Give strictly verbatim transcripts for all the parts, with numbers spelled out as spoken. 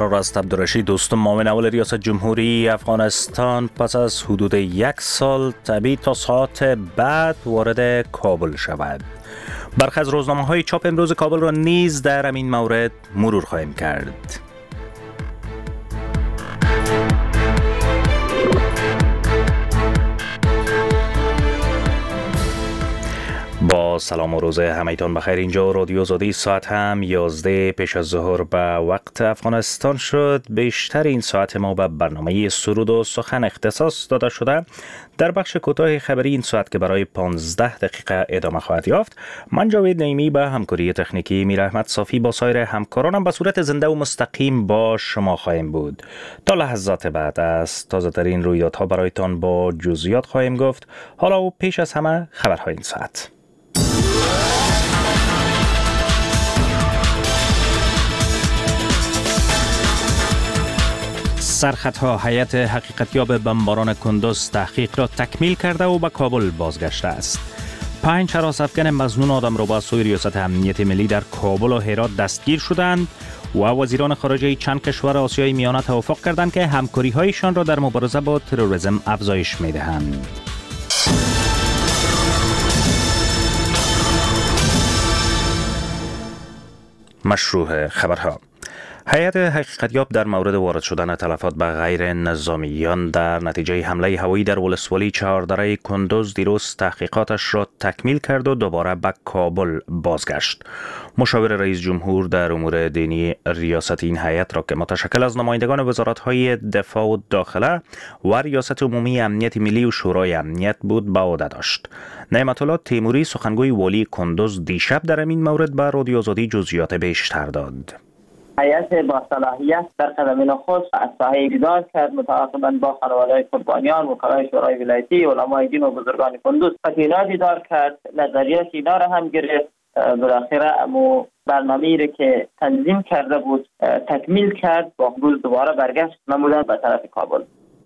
قرار است عبدالرشید دوستم معاون اول ریاست جمهوری افغانستان پس از حدود یک سال طبیعی تا ساعت بعد وارد کابل شود. برخی از روزنامه‌های چاپ امروز کابل را نیز در همین مورد مرور خواهیم کرد. با سلام و روز همگیتان بخیر. اینجا رادیو آزادی، ساعت هم یازده پیش از ظهر به وقت افغانستان شد. بیشتر این ساعت ما به برنامه سرود و سخن اختصاص داده شده. در بخش کوتاه خبری این ساعت که برای پانزده دقیقه ادامه خواهد یافت، من جاوید نعیمی به همکاری تکنیکی میر احمد صافی با سایر همکارانم به صورت زنده و مستقیم با شما خواهیم بود. تا لحظات بعد از تازه ترین رویدادها برایتان با جزئیات خواهیم گفت. حالا و پیش از همه خبرهای این ساعت. سرخطها: هیئت حقیقتیاب بمباران کندوز تحقیق را تکمیل کرده و به کابل بازگشته است. پنج هراس افغان مظنون آدمربا از سوی ریاست امنیت ملی در کابل و هرات دستگیر شدند و وزیران خارجه چند کشور آسیای میانه توافق کردند که همکاری‌هایشان را در مبارزه با تروریسم افزایش می‌دهند. مشروع خبرها: هیئت حقیقتیاب در مورد وارد شدن تلفات به غیر نظامیان در نتیجه حمله هوایی در ولسوالی چهاردره کندوز دیروز تحقیقاتش را تکمیل کرد و دوباره به کابل بازگشت. مشاور رئیس جمهور در امور دینی ریاست این هیئت را که متشکل از نمایندگان وزارت‌های دفاع و داخله و ریاست عمومی امنیت ملی و شورای امنیت بود به عهده داشت. نعمت الله تیموری سخنگوی والی کندوز دیشب در این مورد به رادیو آزادی جزئیات بیشتر داد. هیئت با صلاحیت در قدم نخست از ساحه دیدار کرد، متعاقباً با خانواده‌های قربانیان، وکلای شورای ولایتی، علمای دین و بزرگان کندوز اینا دیدار کرد، نظریات اینا را هم گرفت. بالاخره امو برنامه‌ای را که تنظیم کرده بود تکمیل کرد، با روز دوباره برگشت نمودن به طرف کابل.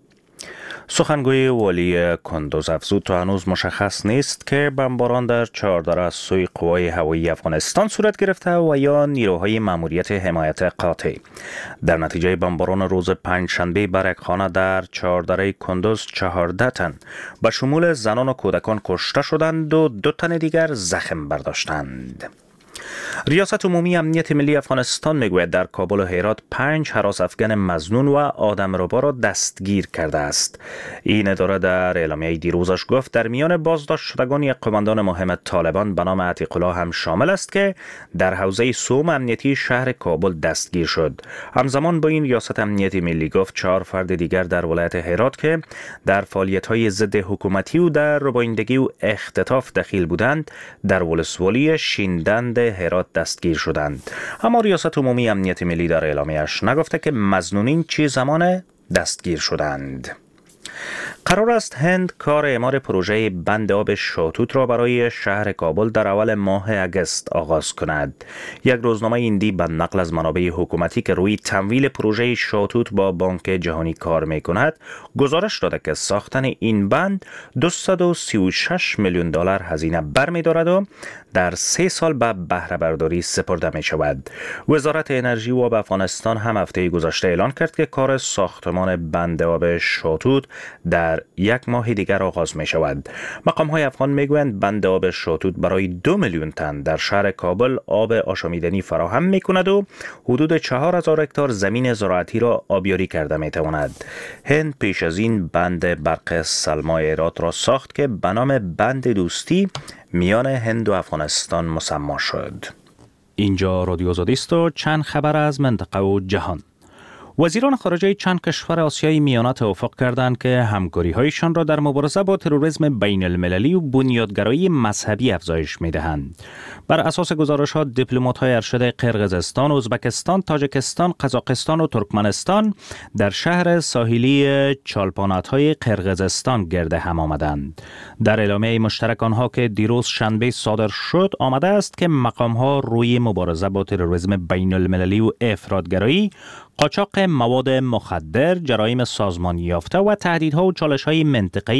سخنگوی والی کندوز افزود تا هنوز مشخص نیست که بمباران در چهاردره از سوی قوای هوایی افغانستان صورت گرفته و یا نیروهای ماموریت حمایت قاطع. در نتیجه بمباران روز پنجشنبه بر یک خانه در چهاردره کندوز چهارده تن به شمول زنان و کودکان کشته شدند و دو تن دیگر زخم برداشتند. ریاست عمومی امنیت ملی افغانستان میگوید در کابل و هرات پنج هراس افغان مظنون و آدمربا را دستگیر کرده است. این اداره در اعلامیه دیروزش گفت در میان بازداشت شدگان یک قماندان مهم طالبان به نام عتیق الله هم شامل است که در حوزه سوم امنیتی شهر کابل دستگیر شد. همزمان با این ریاست امنیت ملی گفت چهار فرد دیگر در ولایت هرات که در فعالیت‌های ضد حکومتی و در ربایندگی و اختطاف دخیل بودند در ولسوالی شیندند هرات دستگیر شدند. اما ریاست عمومی امنیت ملی در اعلامیه‌اش نگفته که مظنونین چه زمان دستگیر شدند. قرار است هند کار اعمار پروژه بند آب شاتوت را برای شهر کابل در اول ماه اگست آغاز کند. یک روزنامه هندی به نقل از منابع حکومتی که روی تمویل پروژه شاتوت با بانک جهانی کار می کند گزارش داده که ساختن این بند دویست و سی و شش میلیون دلار هزینه برمی دارد و در سه سال به بهره برداری سپرده می شود. وزارت انرژی و آب افغانستان هم هفته گذشته اعلان کرد که کار ساختمان بند آب شاتوت در یک ماه دیگر آغاز می شود. مقام های افغان می گویند بند آب شاتوت برای دو میلیون تن در شهر کابل آب آشامیدنی فراهم می کند و حدود چهار هزار هکتار زمین زراعتی را آبیاری کرده می تواند. هند پیش از این بند برق سلما هرات را ساخت که به نام بند دوستی میان هند و افغانستان مسما شد. اینجا رادیو آزادی است و چند خبر از منطقه و جهان. وزیران خارجه چند کشور آسیای میانه توافق کردند که همکاری‌هایشان را در مبارزه با تروریسم بین المللی و بنیادگرایی مذهبی افزایش می‌دهند. بر اساس گزارش‌ها دیپلمات‌های ارشد قرقیزستان، ازبکستان، تاجیکستان، قزاقستان و ترکمنستان در شهر ساحلی چالپانات‌های قرقیزستان گرد هم آمدند. در اعلامیه مشترک آنها که دیروز شنبه صادر شد آمده است که مقام‌ها روی مبارزه با تروریسم بین المللی و افراطگرایی، قاچاق مواد مخدر، جرایم سازمانی یافته و تهدیدها و چالش‌های منطقه‌ای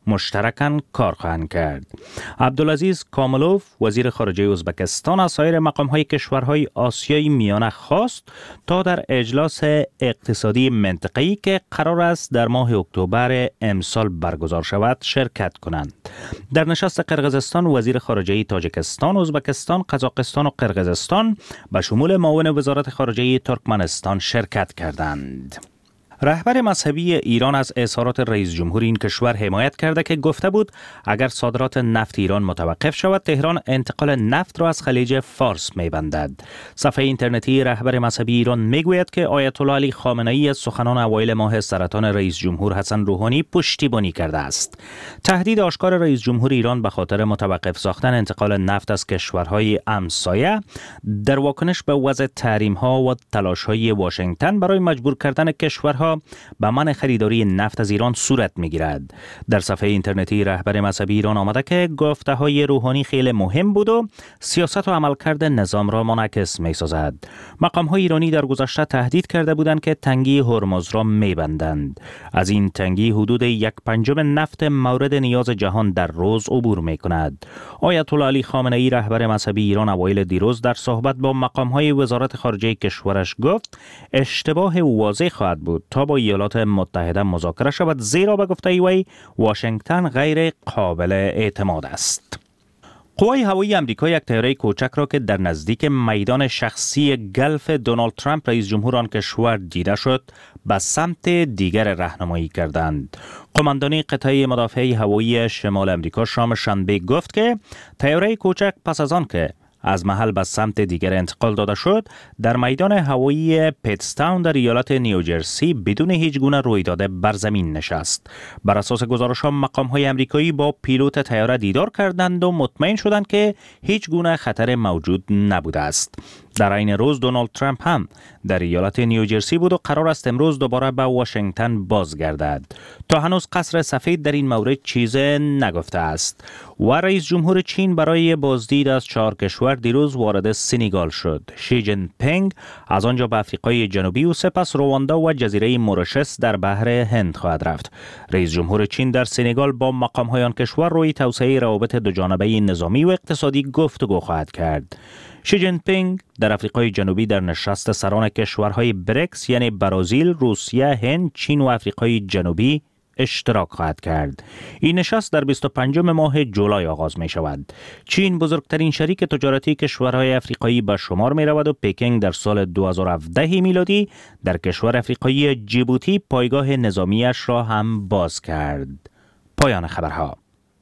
مشترکاً کار خواهند کرد. عبدالعزیز کاملوف وزیر خارجه ازبکستان از سایر مقام‌های کشورهای آسیای میانه خواست تا در اجلاس اقتصادی منطقه‌ای که قرار است در ماه اکتبر امسال برگزار شود شرکت کنند. در نشست قرقیزستان وزیر خارجه تاجیکستان، ازبکستان، قزاقستان و قرقیزستان به شمول معاون وزارت خارجه ترکمنستان شرکت کردند. رهبر مذهبی ایران از اظهارات رئیس جمهور این کشور حمایت کرده که گفته بود اگر صادرات نفت ایران متوقف شود تهران انتقال نفت را از خلیج فارس می‌بندد. صفحه اینترنتی رهبر مذهبی ایران میگوید که آیت الله علی خامنه‌ای از سخنان اوایل ماه سرطان رئیس جمهور حسن روحانی پشتیبانی کرده است. تهدید آشکار رئیس جمهور ایران به خاطر متوقف ساختن انتقال نفت از کشورهای همسایه در واکنش به وضع تحریم‌ها و تلاش‌های واشنگتن برای مجبور کردن کشورها به منع خریداری نفت از ایران صورت می‌گیرد. در صفحه اینترنتی رهبر مذهبی ایران آمده که گفته‌های روحانی خیلی مهم بود و سیاست و عملکرد نظام را منعکس می‌سازد. مقام‌های ایرانی در گذشته تهدید کرده بودند که تنگی هرمز را می‌بندند. از این تنگی حدود یک پنجم نفت مورد نیاز جهان در روز عبور می‌کند. آیت الله علی خامنه‌ای رهبر مذهبی ایران اوایل دیروز در صحبت با مقام‌های وزارت خارجه کشورش گفت اشتباه واضح خواهد بود تا با ایالات متحده مذاکره شود، زیرا به گفته وی واشنگتن غیر قابل اعتماد است. قوای هوایی آمریکا یک طیاره کوچک را که در نزدیک میدان شخصی گلف دونالد ترامپ رئیس جمهور آن کشور دیده شد به سمت دیگر راهنمایی کردند. قماندانی قطعه مدافع هوایی شمال آمریکا شام شنبه گفت که طیاره کوچک پس از آن که از محل به سمت دیگر انتقال داده شد در میدان هوایی پیتستاون در ایالت نیوجرسی بدون هیچ گونه رویداد بر زمین نشست. بر اساس گزارش‌ها مقام‌های آمریکایی با پیلوت طیاره دیدار کردند و مطمئن شدند که هیچ گونه خطر موجود نبوده است. در این روز دونالد ترامپ هم در ایالت نیوجرسی بود و قرار است امروز دوباره به واشنگتن بازگردد. تا هنوز قصر سفید در این مورد چیز نگفته است. و رئیس جمهور چین برای بازدید از چهار کشور دیروز وارد سنگال شد. شی جین پینگ از آنجا به آفریقای جنوبی و سپس رواندا و جزیره مورشس در بحر هند خواهد رفت. رئیس جمهور چین در سنگال با مقام‌های آن کشور روی توسعه روابط دوجانبه نظامی و اقتصادی گفتگو خواهد کرد. شی جین پینگ در آفریقای جنوبی در نشست سران کشورهای بریکس یعنی برزیل، روسیه، هند، چین و آفریقای جنوبی اشتراک خواهد کرد. این نشست در بیست و پنجم ماه جولای آغاز می شود. چین بزرگترین شریک تجارتی کشورهای آفریقایی به شمار می رود و پکینگ در سال دو هزار و هفده میلادی در کشور آفریقایی جیبوتی پایگاه نظامیش را هم باز کرد. پایان خبرها.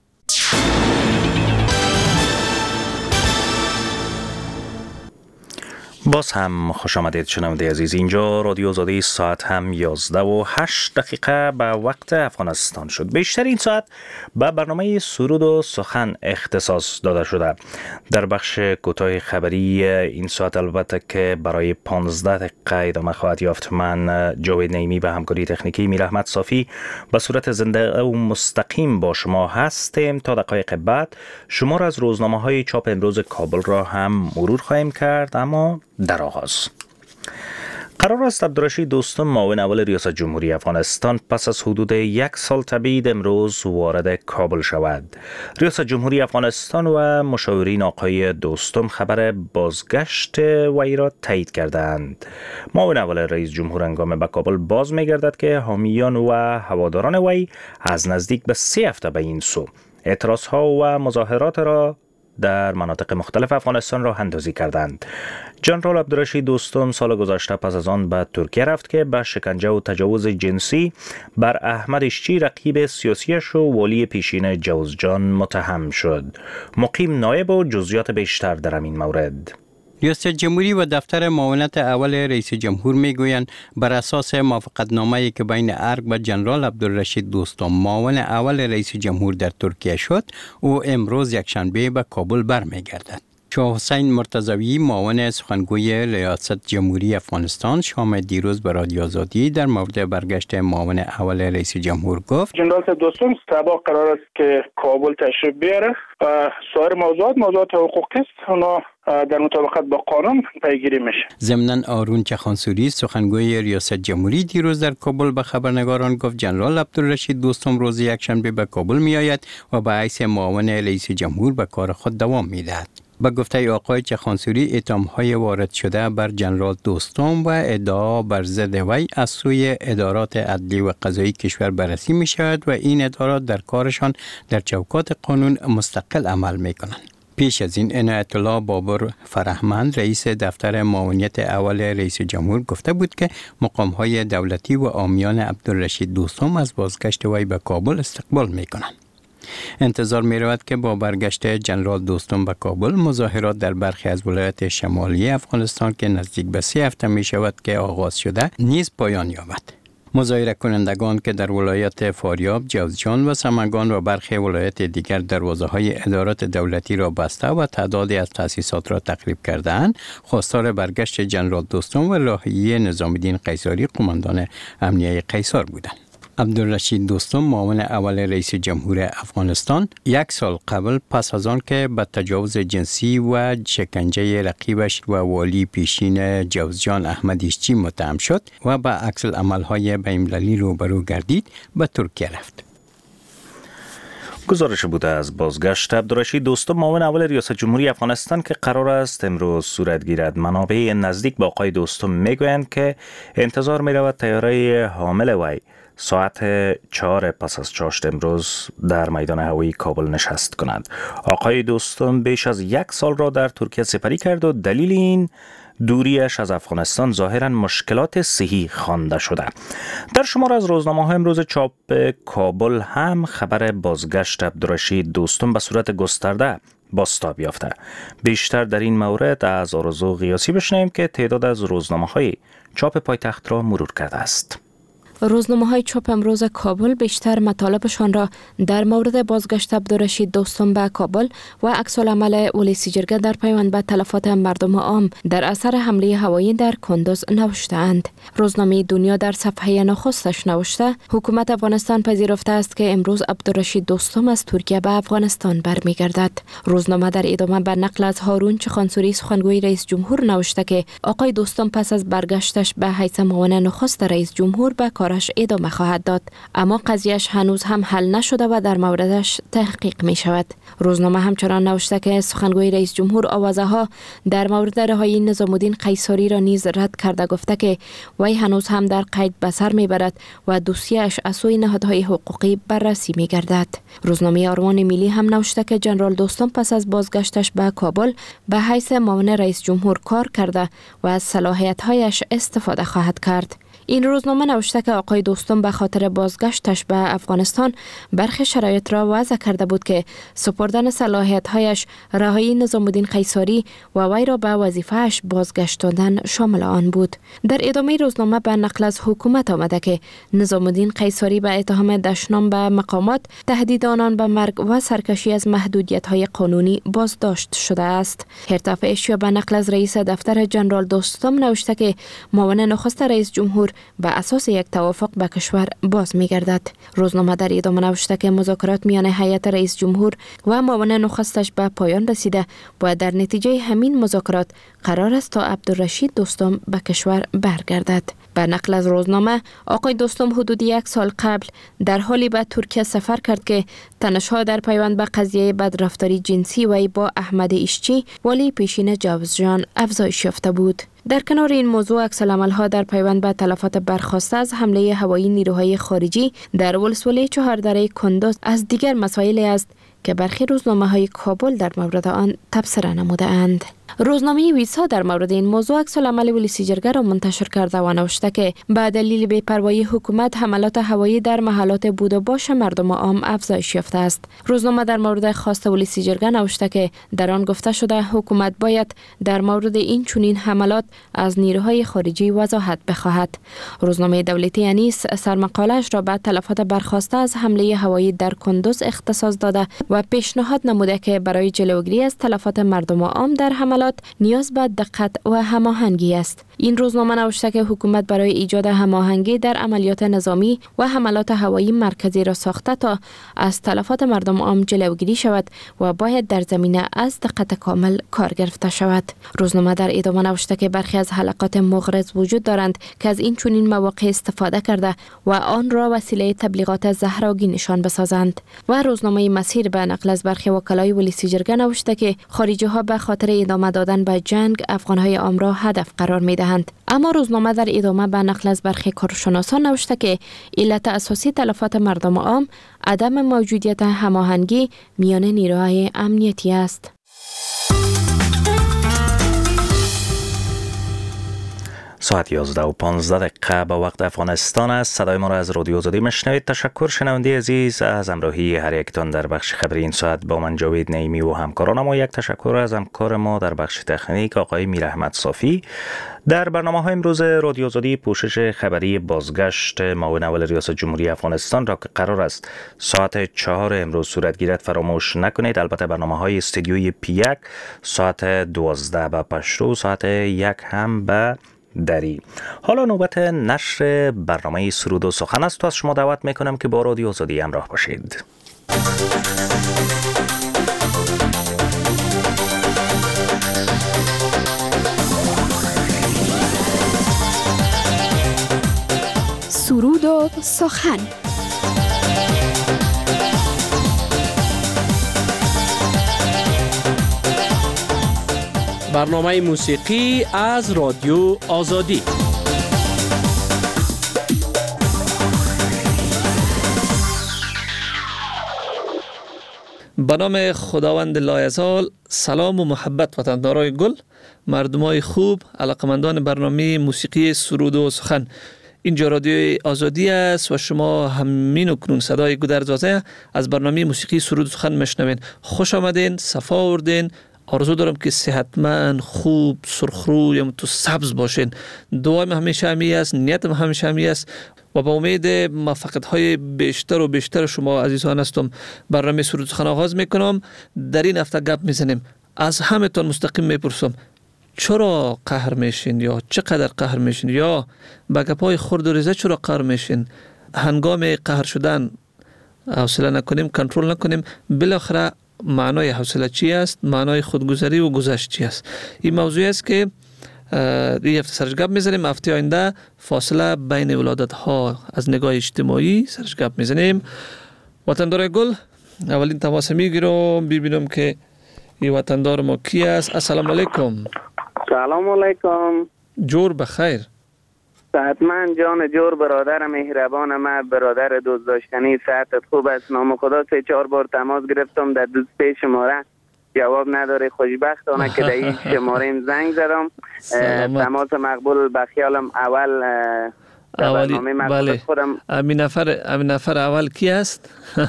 باز هم خوش آمدید شنونده عزیز. اینجا رادیو آزادی، ساعت هم یازده و هشت دقیقه به وقت افغانستان شد. بیشتر این ساعت به برنامه سرود و سخن اختصاص داده شده. در بخش کوتاه خبری این ساعت البته که برای پانزده دقیقه ادامه خواهد یافت. من جاوید نعیمی به همکاری تکنیکی میر احمد صافی به صورت زنده و مستقیم با شما هستیم. تا دقایق بعد شمار از روزنامه های چاپ امروز کابل را هم مرور خواهیم کرد. اما در آغاز قرار است عبدالرشید دوستم معاون اول ریاست جمهوری افغانستان پس از حدود یک سال تبعید امروز وارد کابل شود. ریاست جمهوری افغانستان و مشاورین آقای دوستم خبر بازگشت وی را تایید کردند. معاون اول رئیس جمهور هنگام به کابل باز می‌گردد که حامیان و هواداران وی از نزدیک به سه هفته به این سو اعتراض‌ها و مظاهرات را در مناطق مختلف افغانستان راه اندازی کردند. جنرال عبدالرشید دوستم سال گذشته پس از آن به ترکیه رفت که به شکنجه و تجاوز جنسی بر احمد اشچی رقیب سیاسیش و والی پیشین جوزجان متهم شد. مقیم نایب و جزئیات بیشتر در این مورد. ریاست جمهوری و دفتر معاونت اول رئیس جمهور میگویند بر اساس موافقتنامه‌ای که بین ارگ و جنرال عبدالرشید دوستم معاون اول رئیس جمهور در ترکیه شد، او امروز یکشنبه به کابل برمیگردد. شاه حسین مرتضوی معاون سخنگوی ریاست جمهوری افغانستان شام دیروز به رادیو آزادی در مورد برگشت معاون اول رئیس جمهور گفت جنرال دوستم سبا قرار است که کابل تشریف بیاره و سایر موضوعات موضوعات حقوقی است. اونا در مطابقت با قانون پیگیری میشه. ضمناً آرون چخانسوری سخنگوی ریاست جمهوری دیروز در کابل به خبرنگاران گفت جنرال عبدالرشید دوستم روز یکشنبه به کابل می آید و به حیث معاون رئیس جمهور به کار خود دوام می دهد. با گفته آقای چخانسوری اتهام‌های وارد شده بر جنرال دوستم و ادعا بر ضد وی از سوی ادارات عدلی و قضایی کشور بررسی می شود و این ادارات در کارشان در چوکات قانون مستقل عمل می کنند. پیش از این عنایت الله بابر فرهمند رئیس دفتر معاونیت اول رئیس جمهور گفته بود که مقام‌های دولتی و عامیان عبدالرشید دوستم از بازگشت وی به کابل استقبال می کنند. انتظار می رود که با برگشت جنرال دوستم به کابل مظاهرات در برخی از ولایات شمالی افغانستان که نزدیک به سه هفته می شود که آغاز شده نیز پایان یابد. مظاهره کنندگان که در ولایت فاریاب، جوزجان و سمنگان و برخی ولایات دیگر دروازه های ادارات دولتی را بسته و تعدادی از تأسیسات را تخریب کردند، خواستار برگشت جنرال دوستم و راهیه نظام الدین قیصری قماندان امنیه قیصر بودند. عبدالرشید دوستم معاون اول رئیس جمهور افغانستان یک سال قبل پس از آن که به تجاوز جنسی و شکنجه رقیبش و والی پیشین جوزجان احمد ایشچی متهم شد و به عکس العمل‌های بین‌المللی روبرو گردید به ترکیه رفت. گزارش بوده از بازگشت عبدالرشید دوستم معاون اول ریاست جمهوری افغانستان که قرار است امروز صورت گیرد. منابع نزدیک با آقای دوستم میگویند که انتظار می رود طیاره حامل وی ساعت چهار پس از چاشت امروز در میدان هوایی کابل نشست کنند. آقای دوستم بیش از یک سال را در ترکیه سپری کرد و دلیل این دوریش از افغانستان ظاهراً مشکلات صحی خوانده شده. در شمار از روزنامه‌های امروز چاپ کابل هم خبر بازگشت عبدالرشید دوستم به صورت گسترده بازتاب یافته. بیشتر در این مورد از آرزو قیاسی بشنویم که تعداد از روزنامه‌های چاپ پایتخت را مرور کرده است. روزنامه‌های چاپ امروز کابل بیشتر مطالبشان را در مورد بازگشت عبدالرشید دوستم به کابل و عکس‌العمل ولسی جرگه در پیوند به تلفات مردم عام در اثر حمله هوایی در کندوز نوشته‌اند. روزنامه دنیا در صفحه نخستش نوشته حکومت افغانستان پذیرفته است که امروز عبدالرشید دوستم از ترکیه به افغانستان برمیگردد. روزنامه در ادامه به نقل از هارون چخانسوری سخنگوی رئیس جمهور نوشته که آقای دوستم پس از برگشتش به حیث معاون نخست رئیس جمهور به کار ادامه خواهد داد، اما قضیهش هنوز هم حل نشده و در موردش تحقیق می شود. روزنامه همچنان نوشته که سخنگوی رئیس جمهور آوازه ها در مورد رهایی نظام الدین قیصری را نیز رد کرده، گفته که وی هنوز هم در قید به سر می برد و دوسیه‌اش از سوی نهادهای حقوقی بررسی می گردد. روزنامه آرمان ملی هم نوشته که جنرال دوستم پس از بازگشتش به کابل به حیث معاون رئیس جمهور کار کرده و از صلاحیت‌هایش استفاده خواهد کرد. این روزنامه نوشته که آقای دوستم به خاطر بازگشتش به افغانستان برخی شرایط را وضع کرده بود که سپردن صلاحیت‌هایش، رهایی نظام الدین قیصری و وی را به وظیفه‌اش بازگشتاندن شامل آن بود. در ادامه روزنامه به نقل از حکومت آمده که نظام الدین قیصری به اتهام دشنام به مقامات، تهدید آنان به مرگ و سرکشی از محدودیت‌های قانونی بازداشت شده است. هرتاف اشیا به نقل از رئیس دفتر جنرال دوستم نوشته که معاون نخست رئیس جمهور به اساس یک توافق به کشور باز می گردد. روزنامه در ادامه نوشته که مذاکرات میان هیئت رئیس جمهور و معاون نخستش به پایان رسیده و در نتیجه همین مذاکرات قرار است تا عبدالرشید دوستم به کشور برگردد. به نقل از روزنامه آقای دوستم حدود یک سال قبل در حالی به ترکیه سفر کرد که تنش‌ها در پیوند به قضیه بدرفتاری جنسی وی با احمد ایشچی والی پیشین جوزجان افزایش یافته بود. در کنار این موضوع عکس‌العمل‌ها در پیوند به تلفات برخاسته از حمله هوایی نیروهای خارجی در ولسوالی چهاردره کندوز از دیگر مسائلی است که برخی روزنامه‌های کابل در مورد آن تبصره نموده اند. روزنامه ویسا در مورد این موضوع عکس‌العمل ولسی جرگه را منتشر کرده و نوشته که به دلیل بی‌پروایی حکومت حملات هوایی در محلات بود و باش مردم عام افزایش یافته است. روزنامه در مورد خواست ولسی جرگه نوشته که در آن گفته شده حکومت باید در مورد این چنین حملات از نیروهای خارجی وضاحت بخواهد. روزنامه دولتی انیس سرمقاله‌اش را به تلفات برخاسته از حمله هوایی در کندوز اختصاص داده و پیشنهاد نموده که برای جلوگیری از تلفات مردم عام در حملات نیاز به دقت و هماهنگی است. این روزنامه نوشته که حکومت برای ایجاد هماهنگی در عملیات نظامی و حملات هوایی مرکزی را ساخته تا از تلفات مردم عام جلوگیری شود و باید در زمینه از دقت کامل کار گرفته شود. روزنامه در ادامه نوشته که برخی از حلقات مغرض وجود دارند که از این چنین مواقع استفاده کرده و آن را وسیله تبلیغات زهراگی نشان بسازند. و روزنامه مسیر به نقل از برخی وکلای ولسی جرگه نوشته که خارجی ها به خاطر ادامه دادن به جنگ افغانهای عام را هدف قرار می دهند. اما روزنامه در ادامه به نقل از برخی کارشناسان نوشته که علت اساسی تلفات مردم عام عدم موجودیت هماهنگی میان نیروهای امنیتی است. ساعت یازده و پانزده دقیقه به وقت افغانستان است. صدای ما را از رادیو آزادی میشنوید. تشکر شنونده عزیز از همراهی هر یکتان در بخش خبری این ساعت. با من جاوید نعیمی و همکارانم و یک تشکر از همکار ما در بخش تکنیک آقای میر احمد صافی. در برنامه های امروز رادیو آزادی پوشش خبری بازگشت معاون اول ریاست جمهوری افغانستان را که قرار است ساعت چهار امروز صورت گیرد فراموش نکنید. البته برنامه های استودیوی پی یک ساعت دوازده به پشتو، ساعت یک هم به دری. حالا نوبت نشر برنامه سرود و سخن است و از شما دعوت میکنم که با رادیو آزادی همراه باشید. سرود و سخن. برنامه موسیقی از رادیو آزادی. به نام خداوند لایزال. سلام و محبت وطندارای گل، مردمای خوب، علاقمندان برنامه موسیقی سرود و سخن. اینجا رادیو آزادی است و شما همین و کنون صدای گودرزازه از برنامه موسیقی سرود و سخن میشنوین. خوش آمدین، صفا آوردین. آرزو دارم که صحتمند، خوب، سرخرو یا تو سبز باشین. دعایم همیشه همی است، نیتم همیشه همی است و با امید موفقیت‌های بیشتر و بیشتر شما عزیزان هستم. برنامه سرود سخن آغاز میکنم. در این هفته گپ میزنیم. از همه تان مستقیم میپرسم چرا قهر میشین یا چقدر قهر میشین یا با گپای خرد و ریزه چرا قهر میشین؟ هنگام قهر شدن حوصله نکنیم، کنترل نکنیم، بالاخره معنای حوصله چی است؟ معنای خودگذری و گذشت چی است؟ این موضوع است که این هفته سرش گپ میزنیم. هفته آینده فاصله بین ولادت ها از نگاه اجتماعی سرش گپ میزنیم. وطندار گل، اولین تماس میگیرم ببینم که این وطندار ما کی است. السلام علیکم. سلام علیکم. جور بخیر. صحتمند جان جور، برادر مهربان من، برادر دوست داشتنی، صحتت خوب است؟ نام خدا سه چهار بار تماس گرفتم در دوست پی شماره جواب نداره. خوشبختانه که در این شماره زنگ زدم. تماس مقبول به خیالم اول اولی. بله. خودم امین نفر امین نفر اول کی است؟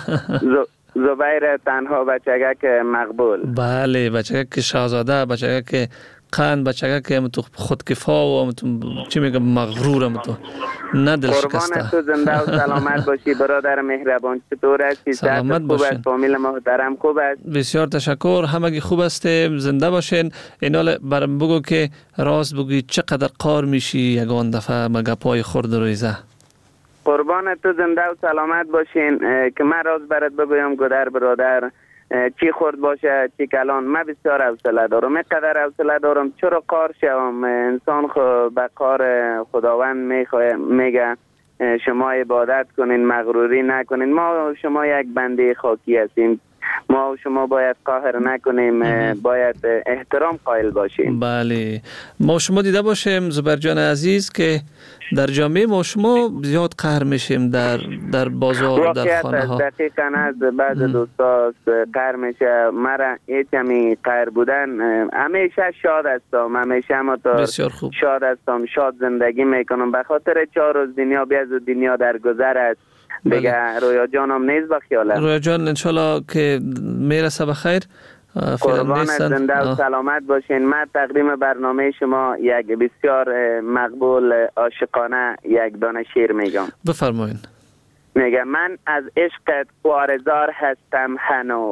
زبیر تنها بچگک مقبول. بله، بچگک شاهزاده، بچگک قند، بچگک که تو خودکفا و چی میگم مغرورم تو نه دل شکسته. قربان تو زنده و سلامت باشی برادر مهربان. چطور هستی؟ سلامت باشین. فامیل محترم خوب است؟ بسیار تشکر، همگی خوب هستیم، زنده باشین. اینال برام بگو که راست بگی چقدر قار میشی یگان دفعه مگه پای خورد رویزه؟ قربان تو زنده و سلامت باشین. که من راست برات بگویم گودر برادر، چی خورد باشه چی کلان، من بسیار حوصله دارم. اینقدر حوصله دارم چرا قار شوم؟ انسان خو به قار خداوند میخواه میگه شما عبادت کنین، مغروری نکنین. ما و شما یک بنده خاکی هستیم، ما و شما باید قهر نکنیم، باید احترام قائل باشیم. بله، ما شما دیده باشیم زبر جان عزیز که در جامعه ما شما زیاد قهر میشیم در در بازار، در خانه ها. دقیقاً از بعض دوستا قهر میشه. مرا هیچمی قهر بودن، همیشه شاد هستم، همیشه مطور شاد هستم، شاد زندگی میکنم. به خاطر چهار روز دنیا بیاد و دنیا در گذر است. بگه رویا جانم نیست با خیاله. رویا جان انشالله که میرسه بخیر. قربان زنده و سلامت باشین. من تقدیم برنامه شما یک بسیار مقبول عاشقانه یک دانه شعر میگم. بفرمایین. میگم من از عشقت خوارزار هستم هنوز،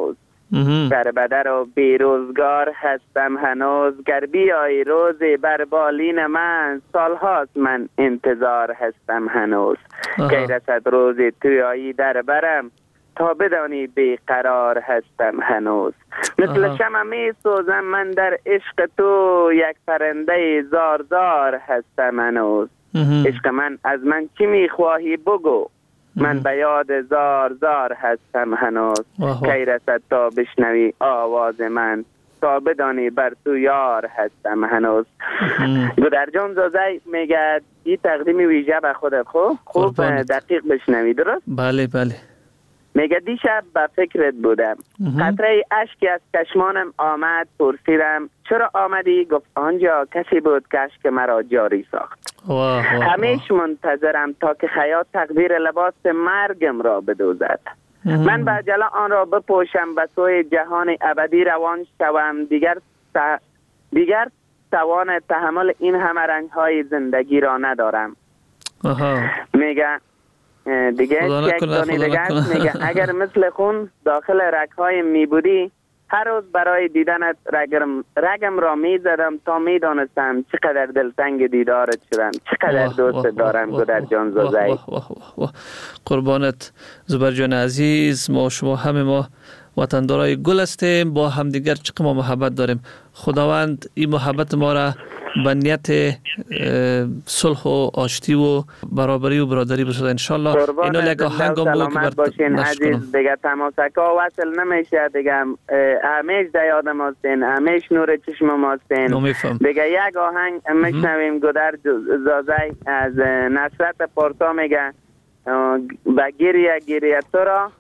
در بدر و بیروزگار هستم هنوز، گر بیایی روزی بر بالین من، سالهاست من انتظار هستم هنوز. کی رسد روزی تویایی در برم، تا بدانی بیقرار هستم هنوز. مثل شمع می سوزم من در عشق تو، یک پرنده زار زار هستم هنوز. عشق من از من چی می خواهی بگو، من به یاد زار زار هستم هنوز. کی رسد تا بشنوی آواز من، تا بدانی بر تو یار هستم هنوز. گودر جان زازی میگه این تقدیم ویژه به خودت خوب خوب دقیق بشنوی، درست؟ بله بله. میگه دیشب به فکرت بودم، قطره اشکی از چشمانم آمد، پرسیدم چرا آمدی؟ گفت آنجا کسی بود که اشک مرا جاری ساخت. همیشه منتظرم تا که خیاط تقدیر لباس مرگم را بدوزد. من به عجله آن را بپوشم، به سوی جهان ابدی روان شوم. دیگر ت... دیگر توان تحمل این همه رنج های زندگی را ندارم. میگه دیگه یک دانی دیگه میگه اگر مثل خون داخل رگ‌های می بودی، هر روز برای دیدنت رگم, رگم را می زدم تا می دانستم چقدر دلتنگ دیدارت شدم، چقدر دوست دارم گودر جان زازی. قربانت زبر جان عزیز. ما شما همه ما وطندارای گل هستیم، با همدیگر چقدر ما محبت داریم. خداوند این محبت ما را به نیت صلح و آشتی و برابری و برادری بسازه انشالله. اینو لگه آهنگم بود که باشین عزیز دیگه، تماسکا وصل نمیشه دیگه، همیش در یادم هستین، همیش نور چشمم هستین دیگه. یک آهنگ میشنویم گودر زازی از نصرت پارسا، میگه با گریه گریه تو را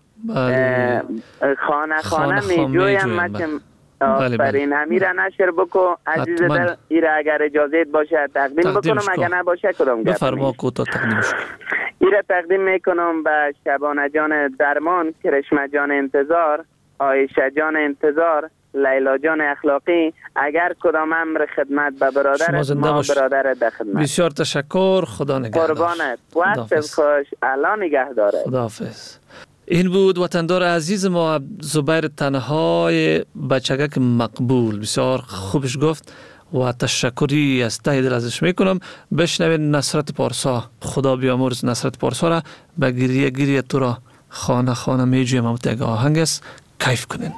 خانه خانه می جویم مچم. آفرین، همیره نشر بکو عزیز دل. ایره اگر اجازه باشه تقدیم بکنم، اگر نباشه کدام گپ بفرما کوتاه تقدیمش. ایره تقدیم میکنم به شبانه جان درمان، کرشمه جان انتظار، عایشه جان انتظار، لیلا جان اخلاقی. اگر کدام امر خدمت به برادر ما برادر در خدمت. بسیار تشکر، خدا نگهدار. قربانت، وقت خوش، الله نگهدار. خداحافظ. این بود وطندار عزیز ما زبیر تنهای بچگک مقبول. بسیار خوبش گفت و تشکری از ته دل ازش میکنم. بشنوید نصرت پارسا. خدا بیامرز نصرت پارسا را به گریه گریه تو را خانه خانه میجویم. هم تگ آهنگ است، کیف کنین.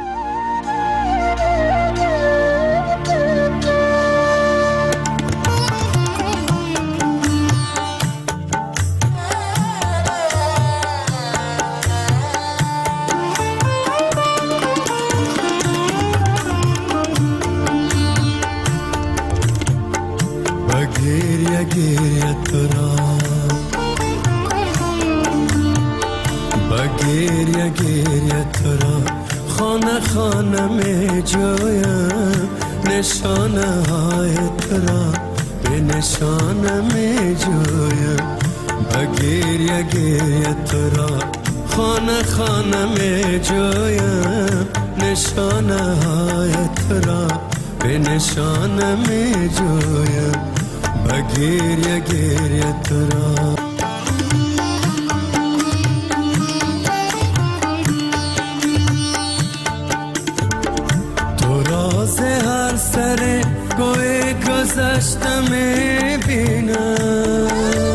گریه تو را بگیریه گریه تو را خانه خانه می جویم، نشانه های تو را به نشانه می جویم. بگیریه گریه تو را خانه خانه می جویم، نشانه های تو را به نشانه می جویم. بگیریه گریه تو را تو راز هر سر گوی گذشته می بینم،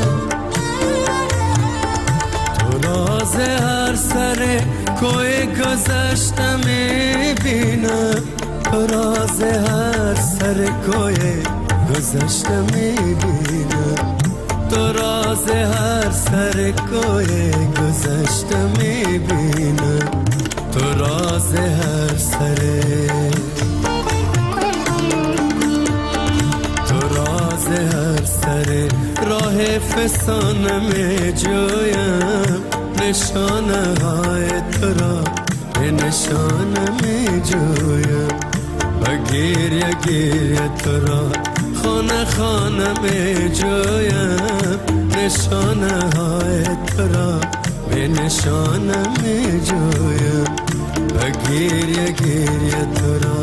تو راز هر سر گوی گذشته می بینم، تو راز هر سر گوی گذشته میبینم، تو راز هر سر کوی گذشته میبینم، تو راز هر سر تو راز هر سر راه فسانه می جویم، نشانه های تو را به نشانه می جویم. بگیریه گیریه تو را خانه خانه می جویم، نشانه های تو را به نشانه می جویم. بگیریه گیریه تو را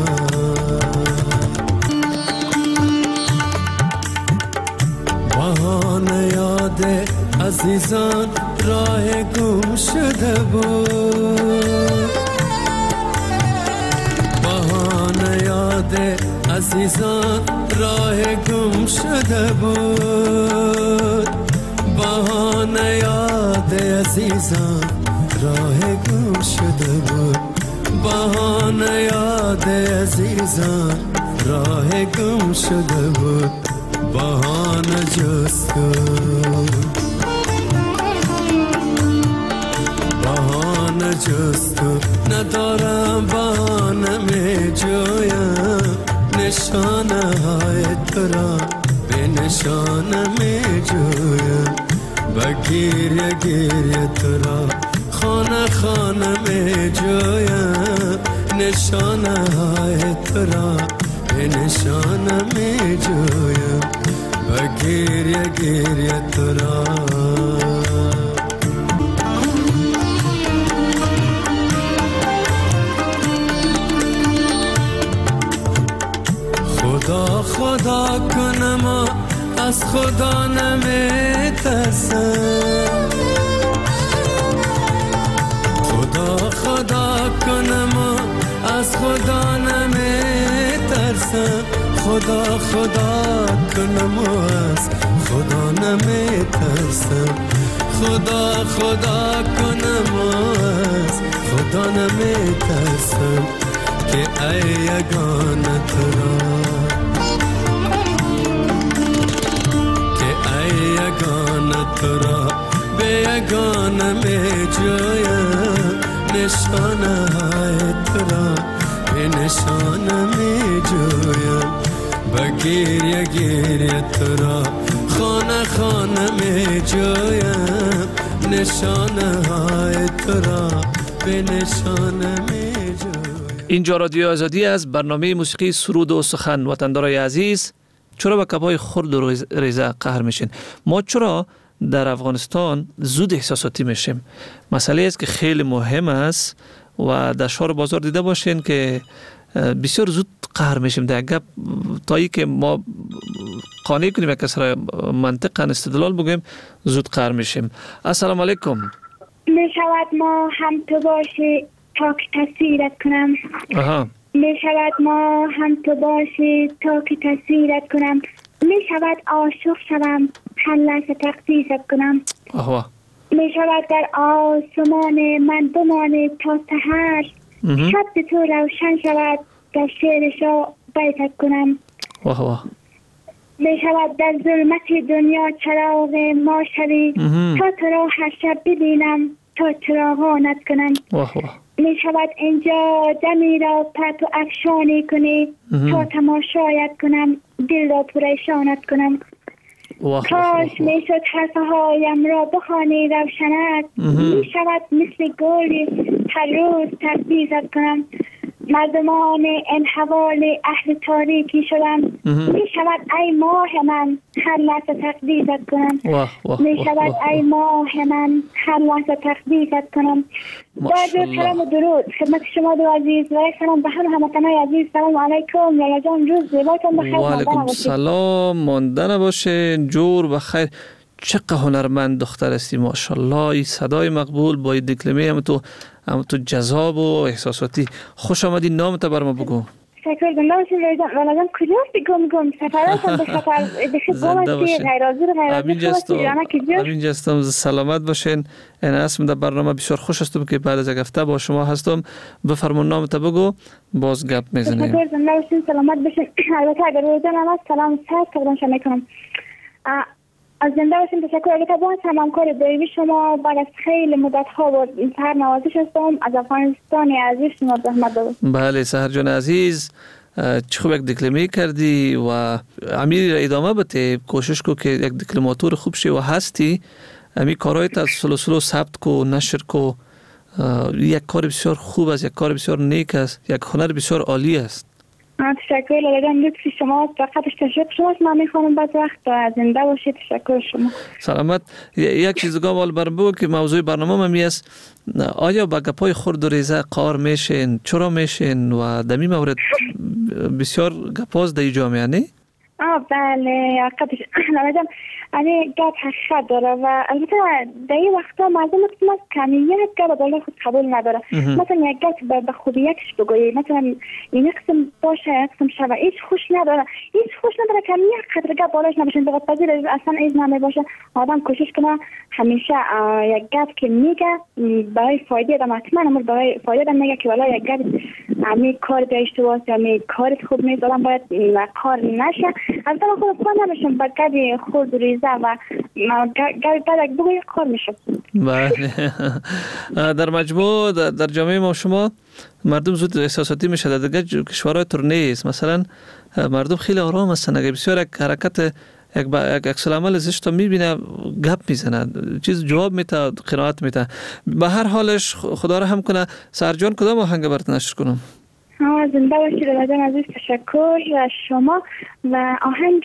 بهانه یاد عزیزان راه گم شده بود، عزیزان راه گم شده بود بهانه یاد عزیزان راه گم شده بود بهانه یاد عزیزان راه گم شده بود بهانه جستو بهانه جستو ندارم بهانه می جویم نشانه های تو را به نشانه می جویم و گریه گریه تو را خانه خانه می جویم نشانه های تو را به نشانه می جویم و گریه گریه تو را خدا خدا کنم از خدا نمی ترسم خدا خدا کنم از خدا نمی ترسم خدا خدا کنم از خدا نمی ترسم خدا خدا کنم از خدا نمی ترسم که ای یگانه تو را یگانه تو را به یگانه می جویم نشانه های تو را به نشانه می جویم و گریه گریه تو را خانه خانه می جویم نشانه های تو را به نشانه می جویم. اینجا رادیو آزادی از برنامه موسیقی سرود و سخن. وطندارای عزیز، چرا به کبای خرد و ریزه قهر میشین؟ ما چرا در افغانستان زود احساساتی میشیم؟ مسئله است که خیلی مهم است و در شهر بازار دیده باشین که بسیار زود قهر میشیم. در گپ تایی که ما قانع کنیم یک کس را منطقاً استدلال بگیم زود قهر میشیم. السلام علیکم. میشود ما هم تو باشی تا که تصویرت کنم. آها. می شود ما هم تو باشی تا که تصویرت کنم می شود عاشق شوم هر لحظه تقدیست کنم آها. می شود در آسمان من بمانی تا سحر شب تو روشن شود در شعرشا بیتت کنم آها. می شود در ظلمت دنیا چراغ ما شوی تا تو را هر شب ببینم تا چراغانت کنم آها. می شود اینجا دمی را پرت و افشانی کنی تا تماشایت کنم دل را پریشانت کنم کاش می شد حرفهایم را بخوانی روشنت می شود مثل گلی هر روز تقدیست کنم مردمان این حوال اهل تاریکی شدم می شود ای ماه من هر لحظه تقدیست کنم می شود ای ماه من هر لحظه تقدیست کنم. با عرض سلام و درود خدمت شما دو عزیز و سلام به همه هموطنان عزیز. سلام علیکم. لالا جان روز زیباتون بخیر. و علیکم سلام. مانده نباشین. جور بخیر. چقدر هنرمند دختر هستی ماشاءالله. این صدای مقبول با این دکلمه هم تو هم تو جذاب و احساساتی. خوش آمدی. نام تو بر ما بگو. شکر زنده باشین لالا جان. کجا هستی گم گم سفراتون به سفر بخیر بامدی غیر حاضر غیر حاضر. امین جستم. سلامت باشین. این اسم در برنامه بسیار خوش هستم که بعد از یک هفته با شما هستم. بفرمون نام تو بگو باز گپ میزنیم. شکر زنده باشین. سلامت باشین. البته اگر روزان هم سلام سعی تقدیم شما میکنم. از زنده باشین. تشکر. البته با همکار دایمی شما بعد از خیلی مدت ها با این سهر نوازش هستم از افغانستان عزیز شما زحمت دادم. بله سهر جان عزیز چه خوب یک دکلمه کردی و امیر را ادامه بده. کوشش کو که یک دکلماتور خوب شی و هستی. امی کارایت از سلو سلو ثبت کو نشر کو. یک کار بسیار خوب است. یک کار بسیار نیک است. یک هنر بسیار عالی است. تشکر لالجان. لطفی شما فقط تشکر شماست. من میخوانم بعد وقت زنده باشید. تشکر شما. سلامت. یک چیز دیگه اول برام بگو که موضوع برنامه من می است. آیا با گپای خرد و ریزه قار میشین؟ چرا میشین؟ و در این مورد بسیار گپاز در جامعه نه؟ آه بله قدش نمیدم یعنی گپ حقیقت داره و البته در این وقتا مردم مثل کمیت گپ بالای خود قبول نداره. مثلا یک گپ به خود یکش بگویی، مثلا این قسم باشه یک قسم شوه، هیچ خوش نداره، هیچ خوش نداره کمیت قدر گپ بالاش نباشه. بخاطر پذیر اصلا ایز نمیباشه. آدم کوشش کنه همیشه یک گپ که میگه برای فایده آدم، حتما امر برای فایده آدم میگه که والا یک گپ امی کار داشته باشه یا می کارت خوب نیست، آدم باید کار نشه. البته من خود خود نمیشم با گپ خود ریزه و گپ بعد بگوی کار میشه. بله. در مجموع در جامعه ما شما مردم زود احساساتی میشه. در دیگه کشورهای تر نیست. مثلا مردم خیلی آرام هستن. اگه بسیار یک حرکت یک با یک عکس العمل زشت میبینه گپ میزنه، چیز جواب میده، قناعت میده. به هر حالش خدا را هم کنه. سرجان کدام آهنگ برات نشر کنم؟ ها زنده باشید رمضان عزیز. تشکر از شما. و آهنگ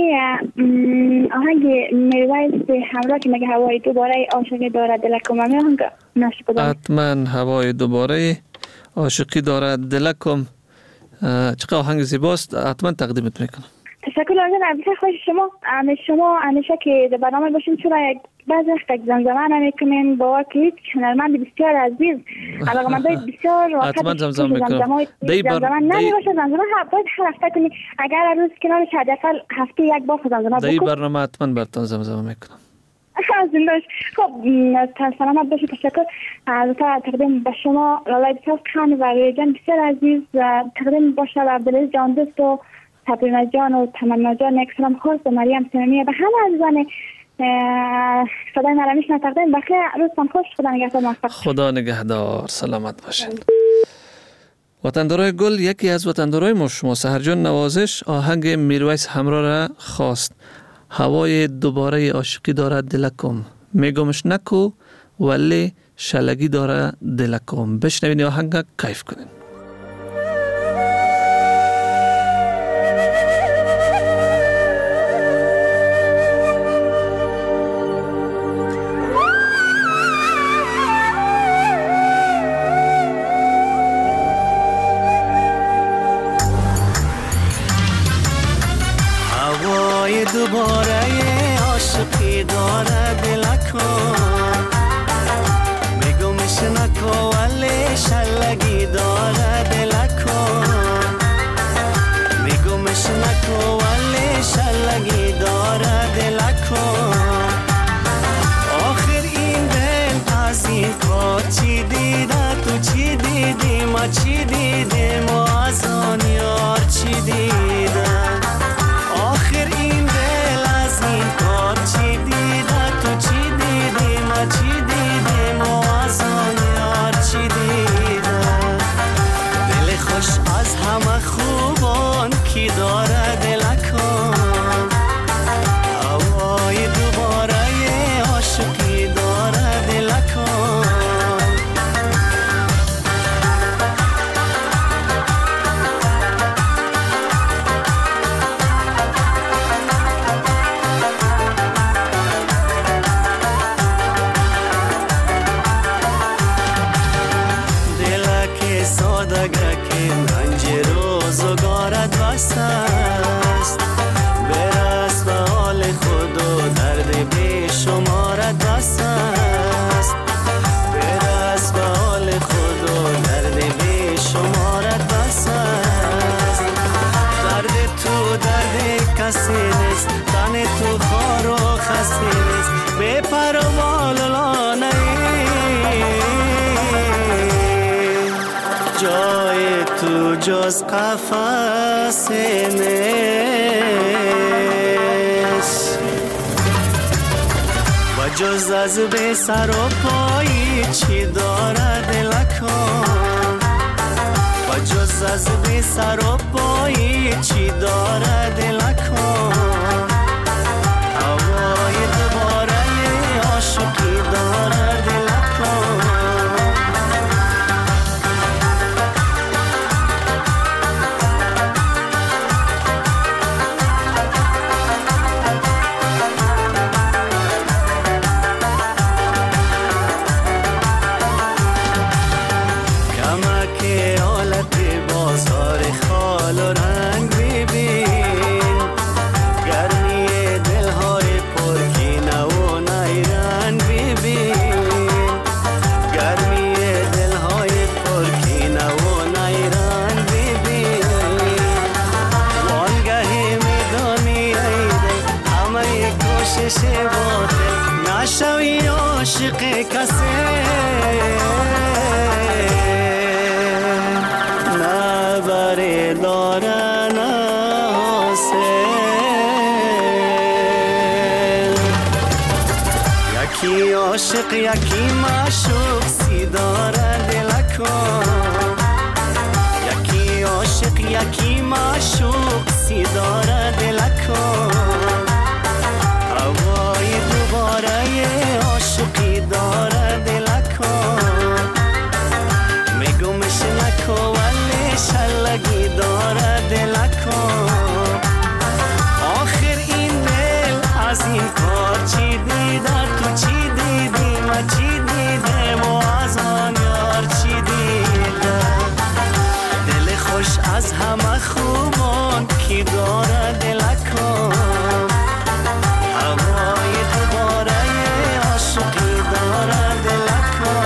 آهنگ میرویس همراه که مگه هوای دوباره عاشقی دارد دلکم، همه آهنگ نشر کنم. حتما هوای دوباره عاشقی دارد دلکم. چقدر آهنگ زیباست، حتما تقدیمت میکنم. تشکر لازم البته خواهش شما همه شما همیشه که در برنامه باشین، چون بعضی وقت زمزمه نمیکنین با که هنرمند بسیار عزیز علاقه‌مندای بسیار حتما زمزمه میکنم. دی زمزمه نمیشه، زمزمه باید هر هفته کنی. اگر روز کنارش حداقل هفته یک بار زمزمه بکن. دی برنامه حتما براتون زمزمه میکنم. زنده‌اش. خب سلامت باشید. تشکر. البته تقدیم به شما لالای بسیار خان و ریجان بسیار عزیز تقدیم باشه و عبدالعزیز جان دوست و تبرینا جان و تمنا جان. یک سلام خاص به مریم سنمی به همه عزیزان صدای مرمیش تقدیم. بخیر روزتان خوش. خدا نگهدار. موفق. خدا نگهدار. سلامت باشید. وطندارای گل، یکی از وطندارای ما شما سحرجان نوازش آهنگ میرویس همراه را خواست. هوای دوباره عاشقی دارد دلکم، میگمش نکو ولی شلگی داره دلکم. بشنوین آهنگ کیف کنین. دوباره عاشقی داره دلکم، میگمش نکو ولی شلگی داره دلکم، میگمش نکو ولی شلگی داره دلکم. آخر این دل از این کار چی دیده، تو چی دیدی، ما چی دیدیم، ما از آن یار چی دیدم. آخر این دل از این کار چی دیده، تو چی دیدی، ما چی دیدیم، و از آن یار چی دیده. دل خوش از همه خوبان کی داره دلکم، هوای دوباره عاشقی داره دلکم. است برس به حال خود و درد بی شمارت بس است، برس به حال خود و درد بی شمارت بس است. درد تو درد کسی نیست، تن تو خار و خسته نیست، بی پر و بال لانه جای تو جز قفس نیست و جز از به سر و پایی چی داره دلکم، و جز از به سر و پایی چی داره دلکم. هوای دوباره عاشقی داره دلکم. کسی نه بره داره نه یکی عاشق یکی معشوق سی داره دلکو یکی عاشق یکی معشوق سی داره دلکو هوای دوباره عاشقی داره دلکو میگمش نکو ولی شلگی داره دلکو آخر این دل از این کار چی دیده تو چی دیدی ما چی دیدم و از آن یار چی دیده دل خوش از همه خوبان کی داره دلکو هوای دوباره عاشقی داره دلکو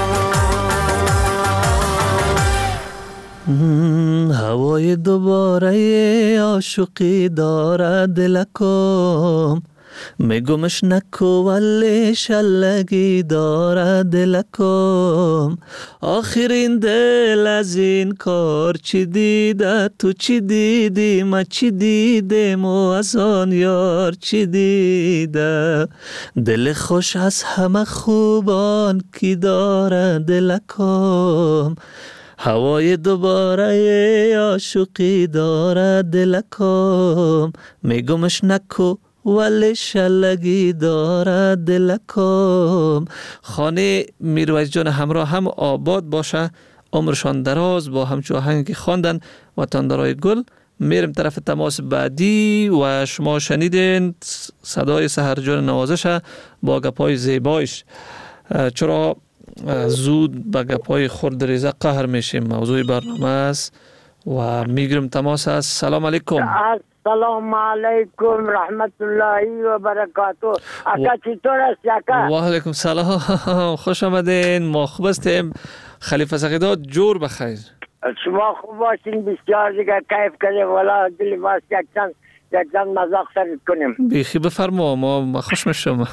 هوای دوباره عاشقی داره دلکم میگمش نکو ولی شلگی داره دلکم آخرین دل از این کار چی دیده تو چی دیدی ما چی دیدم و از آن یار چی دیده دل خوش از همه خوبان کی داره دلکم هوای دوباره عاشقی داره دلکم میگمش نکو ولی شلگی داره دلکم. خانه میرویس جان همراه هم آباد باشه، عمرشان دراز با همچو آهنگی که خواندن وطندارای گل. میرم طرف تماس بعدی و شما شنیدین صدای سحرجان نوازش با گپای زیبایش. چرا زود با گپای خرد ریزه قهر میشیم موضوع برنامه است و میگرم تماس است. سلام علیکم. سلام علیکم رحمت الله و برکاته. اکا چطور است اکا؟ و علیکم سلام، خوش آمدین. ما خوب هستیم. خلیفه سقیدات جور بخیر. شما خوب باشین، بسیار دیگه کیف کنیم. والا دل باست یک چند یک چند مذاق سرد کنیم. بیخی بفرما، ما خوش میشم.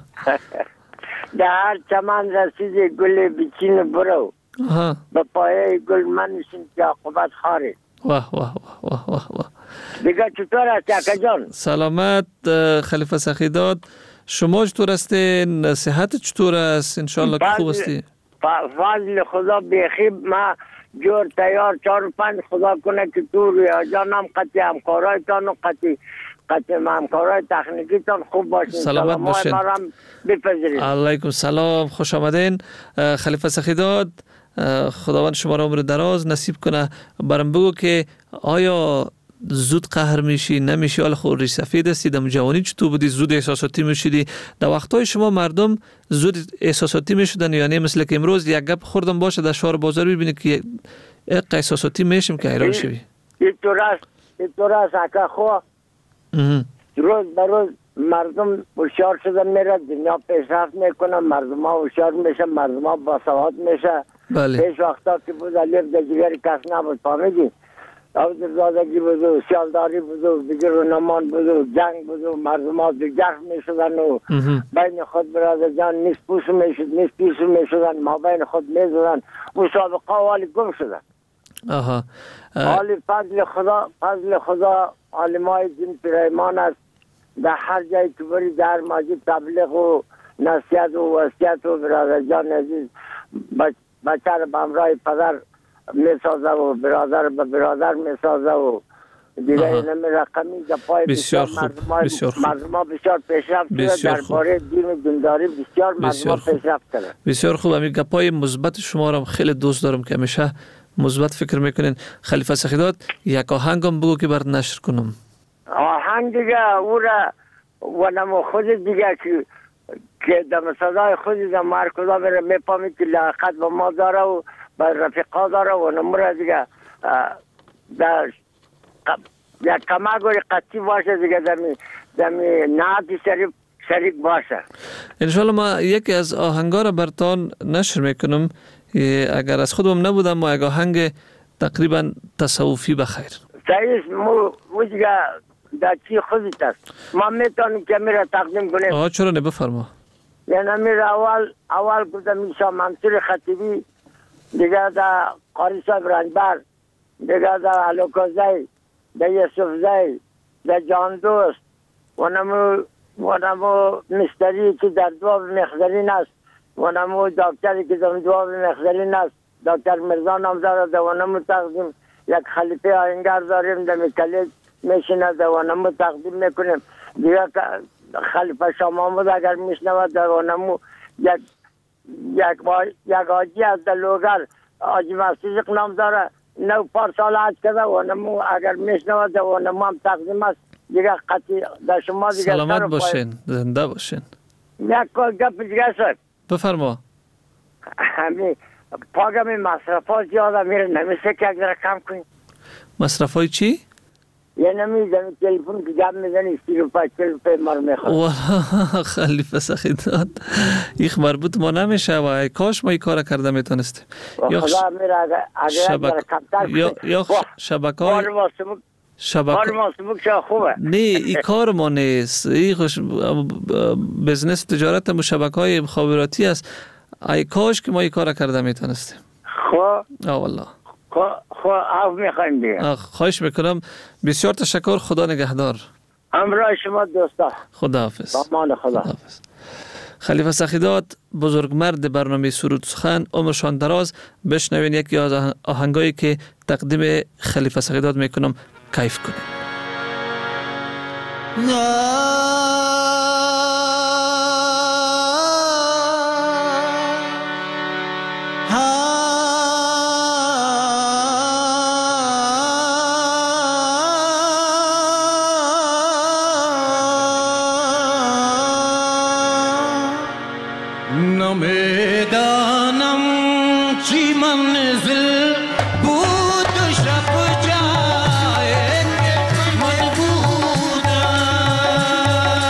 در هر چمن رسید گل بچین برو، به پایه گل منشین که عاقبت خاره. واه واه واه واه واه. دیگه چطور است اکا جان؟ سلامت خلیفه سخیداد. شما چطور هستین؟ صحت چطور است؟ انشالله که خوب هستی. فضل خدا بیخیب. ما جور تیار چار و پنج خدا کنه که تو روی جانم قطعی همکارایتان و قطعی قطعی همکارای تکنیکیتان خوب باشین. سلامت باشین. بپذیرید. علیکم سلام، خوش آمدین. خلیفه سخیداد، خداوند شما را عمر دراز نصیب کنه. برام بگو که آیا زود قهر میشی نمیشی؟ حالا خود ریش سفید هستی، دم جوانی چطور بودی؟ زود احساساتی میشدی؟ در وقتهای شما مردم زود احساساتی میشدن یا نه؟ مثل که امروز یک گپ خوردم باشه در شهر بازار ببینید که یک احساساتی میشیم که حیران شوی. اینطور است، اینطور است اکا خو. روز به روز مردم هوشیار شدن میره، دنیا پیشرفت میکنه، مردم ها هوشیار میشه، مردم ها باسواد میشه. بله. پیش وقتا که بود الف در جگر کس نبود، فهمیدی؟ عبدالزادگی بود و سیالداری بود و دیگر رونمان بود و جنگ بود و مردم ها دو جرف میشدن و بین خود برادر جان نیست پوسو میشد نیست پیسو میشدن، ما بین خود میزدن و سابقه والی گم شدن. آها. حالی فضل خدا، فضل خدا عالمای دین پیرایمان است. در هر جایی که بری در ماجد تبلیغ و نصیحت و وصیت و برادر جان عزیز بچه رو به همراه پدر میسازه و برادر به برادر میسازه و دیگه اینمی رقمی گپای بسیار خوب. مردم ها بسیار پیشرفت شده در باره دین و دینداری. بسیار مردم ها پیشرفت کرده. بسیار خوب. همین گپای مثبت شما را خیلی دوست دارم که همیشه مثبت فکر میکنین. خلیفه سخیدات یک آهنگم بگو که بر نشر کنم. آهنگ دیگه او را و نمو خود دیگه که که در صدای خودی در مرکزا بره میپامید که لحقت با ما داره و با رفیقا داره و نمو را دیگه در یک کمگوی قطعی باشه دیگه دمی دمی نهاتی شریف شریک باشه. انشالله ما یکی از آهنگا را برتان نشر میکنم. اگر از خودم نبودم ما یک آهنگ تقریبا تصوفی بخیر. صحیح مو مو دیگه در چی خودت است. ما میتونیم که میره تقدیم کنیم. آه چرا نه، بفرما. یعنی میر اول اول گفتم میشا منصور خطیبی، دیگه در قاری صاحب رنجبر، دیگه در علوکوزی، در یوسف زی، در جان دوست و نمو و نمو مستری که در دواب مخزرین است و نمو دکتری که در دواب مخزرین است، دکتر مرزا نام دارد و نمو تقدیم یک خلیفه آینگر داریم در کلیج میشنه و نمو تقدیم میکنیم. دیگه خلیفه شاه محمود اگر میشنود و نمو یک یک یک آجی از در لوگر آجی مسیق نام داره نو پارسال حج کرده و نمو اگر میشنود و نمو هم تقدیم است. دیگه قطعی در شما دیگه سلامت باشین، زنده باشین. یک گپ دیگه شد بفرما. همین پاگم مصرف ها زیاده میره، نمیشه که اگر کم کنیم. مصرف های چی؟ یه نمیزنی تلفن که گپ میزنی سی روپای چل روپای مار میخواد. والله خلیفه سخیداد ایخ مربوط ما نمیشه و ای کاش ما این کار کرده میتونستیم. خدا میره اگر اگر کمتر یا یا شبکه های شبکه خوبه. نه این کار ما نیست، این خوش بزنس تجارت و شبکه های مخابراتی است. ای کاش که ما این کار کرده میتونستیم. خب آه والله خب خب عفو میخوایم دیگه. خواهش میکنم، بسیار تشکر، خدا نگهدار. همراه شما دوستا. خداحافظ. امان خدا. خداحافظ. خلیفه سخیداد بزرگمرد برنامه سرود سخن، عمرشان دراز. بشنوین یکی از آهنگایی که تقدیم خلیفه سخیداد میکنم، کیف کنیم. نمیدانم چی منزل بود و شب جای من بودم.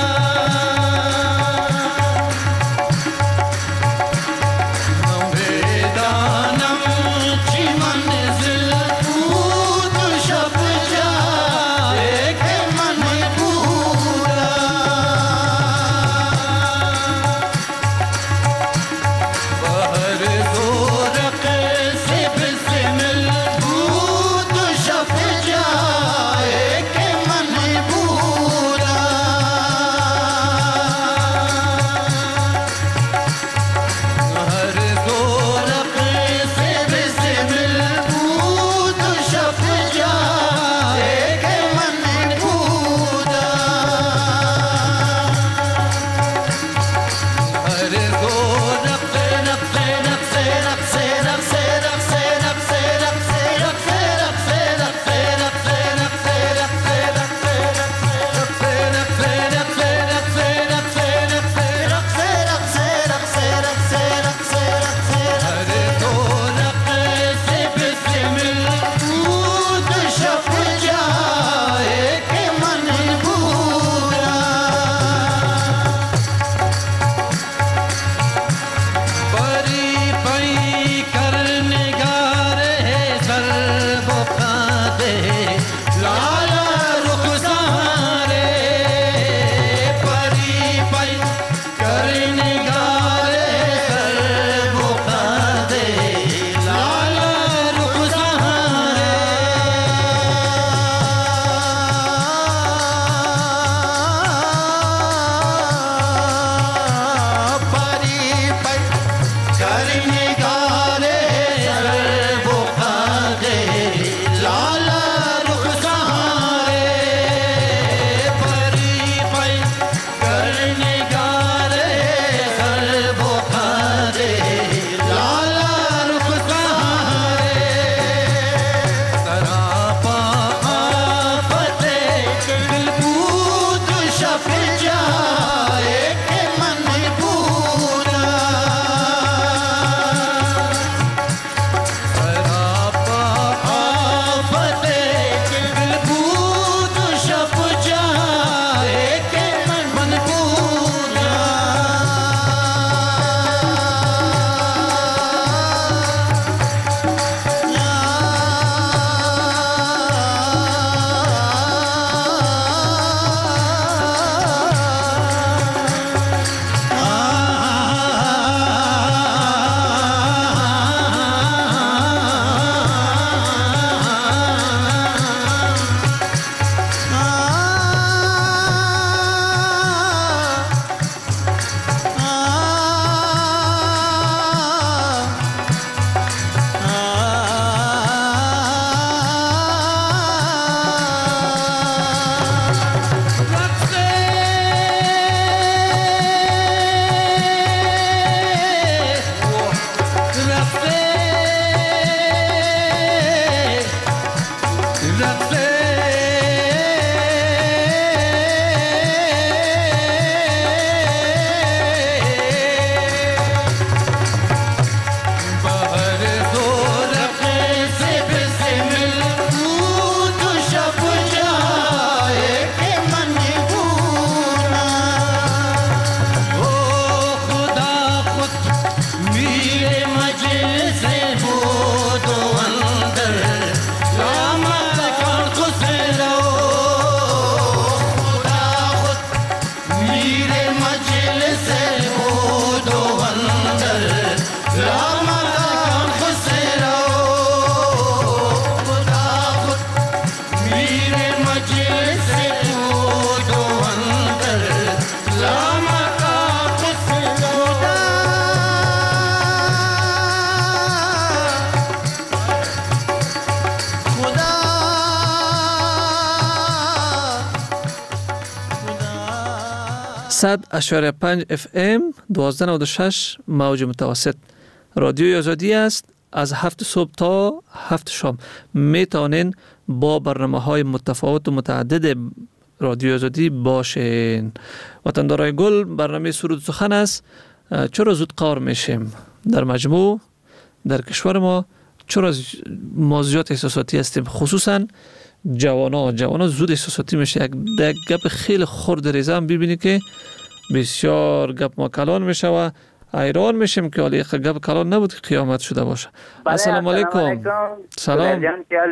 صد اشاره پنج اف ام دوازده نود و شش موج متوسط. رادیوی آزادی است. از هفت صبح تا هفت شام می توانین با برنامه های متفاوت و متعدد رادیو آزادی باشین. وطندارای گل، برنامه سرود سخن است. چرا زود قار میشیم در مجموع در کشور ما؟ چرا ما زیاد احساساتی هستیم؟ خصوصا جوانا جوانا زود احساساتی میشه. یک گپ خیلی خرد ریزه هم ببینی که بسیار گپ ما کلان میشه و ایران میشیم که حالی گپ کلان نبود که قیامت شده باشه. السلام علیکم. سلام.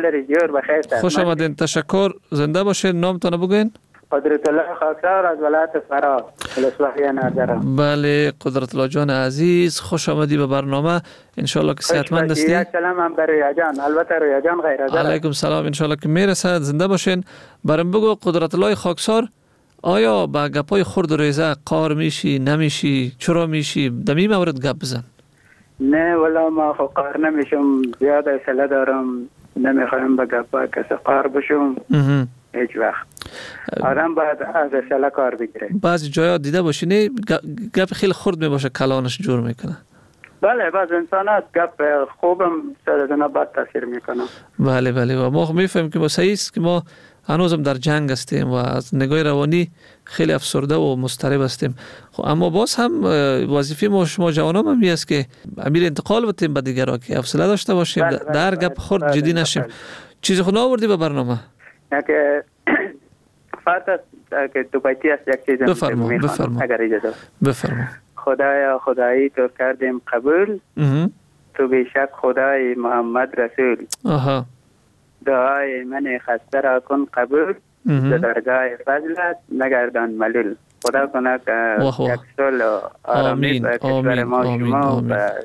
خوش آمدین. تشکر. زنده باشین. نامتون بگین. قدرت الله خاکسار از ولایت فرا ولسواحی نردرم. بله قدرت الله جان عزیز، خوش آمدی به برنامه. انشالله که صحتمند هستی. سلام هم بر رویا جان. البته رویا جان غیر از علیکم سلام. انشالله که میرسد. زنده باشین. برام بگو قدرت الله خاکسار، آیا با گپای خرد و ریزه قار میشی نمیشی؟ چرا میشی؟ دمی مورد گپ بزن. نه والا ما خو قار نمیشم، زیاد حوصله دارم، نمیخوایم با گپا کسی قار بشم هیچ وقت. آدم باید از حوصله کار بگیره. بعضی جایا دیده باشی نه گپ خیلی خرد میباشه کلانش جور میکنه. بله بعض انسانات گپ خوبم سرزنه بد تاثیر میکنه. بله بله و ما میفهمیم که ما صحیح است که ما هنوزم در جنگ هستیم و از نگاه روانی خیلی افسرده و مضطرب هستیم. خب اما باز هم وظیفه ما شما جوانان هم است که امیر انتقال بدیم به دیگران که حوصله داشته باشیم، بله بله در گپ خرد بله جدی نشیم. بله. چیزی خود آوردی به برنامه؟ که فقط که تو بایتی است یک چیز بفرما بفرما اگر اجازه بفرما. خدایا خدایی تو کردیم قبول، تو بیشک خدای محمد رسول. آها. دعای من خسته را کن قبول، در درگاه فضلت نگردان ملول. خدا کنه که یک سال آرامی به کشور ما شما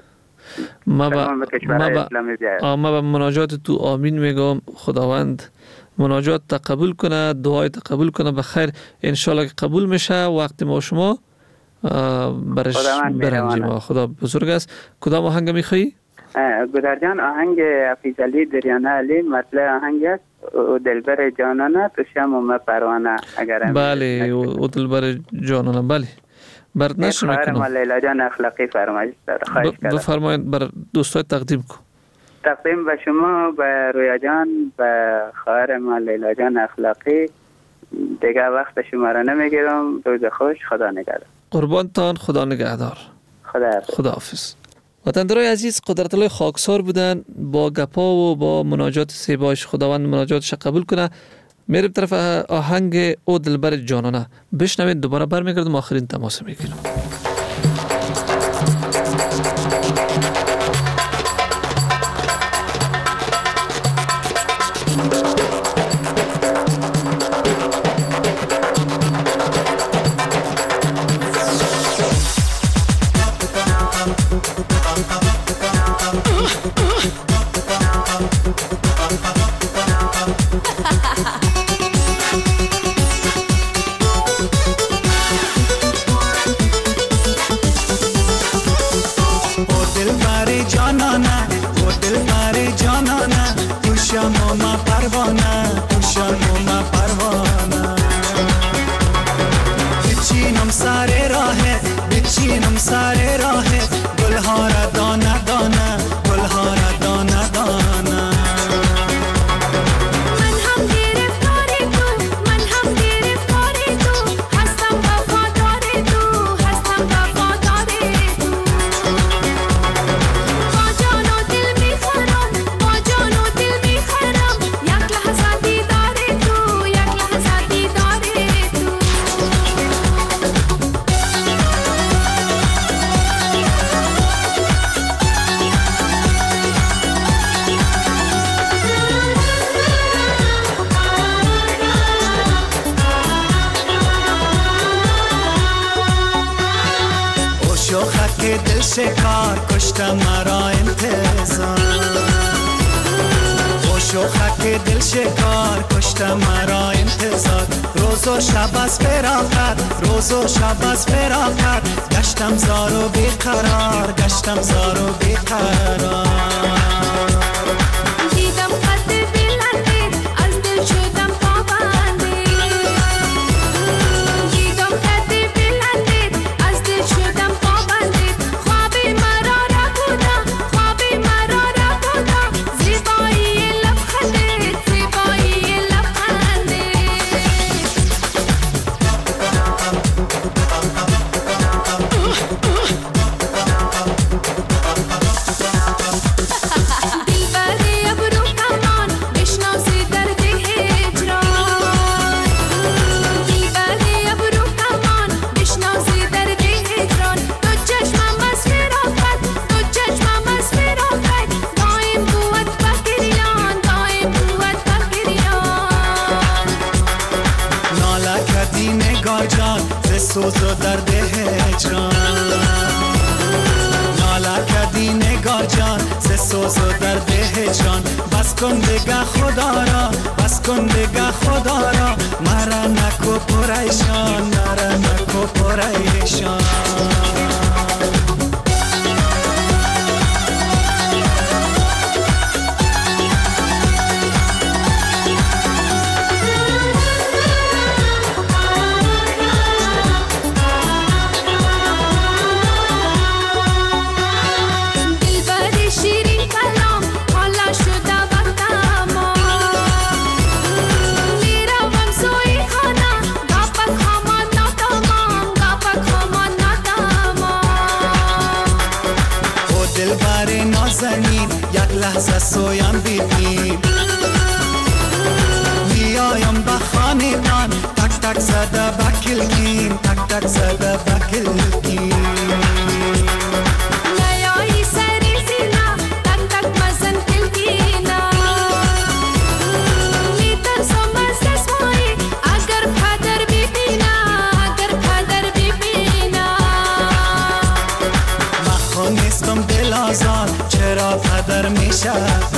ما با ما با مناجات تو آمین میگم. خداوند مناجات تقبل کنه، دعای تقبل کنه به خیر. انشالله که قبول میشه وقتی ما شما برش برنجیم. خدا بزرگ است. کدام آهنگ میخوایی؟ گدر جان آهنگ حفیظ علی دریانه علی مطلع آهنگ است. او دلبر جانانه تو شم و ما پروانه. اگر بله او دلبر جانانه. بله برد نشر میکنم. خواهر ما لیلا جان اخلاقی فرمایش داره. خواهش کردم بفرمایید بر دوستای تقدیم کن. تقدیم به شما، به رویا جان، به خواهر ما لیلا جان اخلاقی. دیگه وقت شما را نمیگیرم. روز خوش. خدا نگهدار. قربانتان. خدا نگهدار. خدا حافظ. خدا حافظ. وطندارای عزیز، قدرت الله خاکسار بودن با گپا و با مناجات سیباش. خداوند مناجاتش قبول کنه. میریم طرف آهنگ او دلبر جانانه. بشنوید. دوباره برمیگردم آخرین تماس میگیرم. شکار کشته مرا انتظار، خوش و خک دل شکار کشته مرا انتظار. روز و شب از فراقت، روز و شب از فراقت، گشتم زار و بیقرار، گشتم زار و بیقرار. دیدم قد بلندت از دل شدم پابنده، دیدم قد بلندت سوز و درد هجران ناله کردی نگار جان ز سوز و درد هجران بس کن دیگه خدا را بس کن دیگه خدا را مرا نکو پریشان مرا نکو پریشان زمین یک لحظه سویم ببین میایم به خانه‌تان تک تک زده بکلکین تک تک زده بکلکین نیایی سری زینا تک تک مزن کلکینا میترسم از دستمایی اگر پدر ببینا اگر پدر ببینا مخون نیستم دل آزار چرا پدر میشه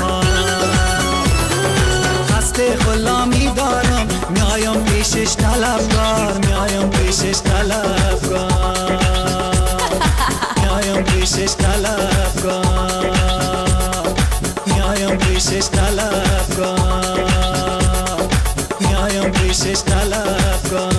خسته غلامی دارم میایم پیشش طلبکار میایم پیشش طلبکار میایم پیشش طلبکار میایم پیشش طلبکار میایم پیشش طلبکار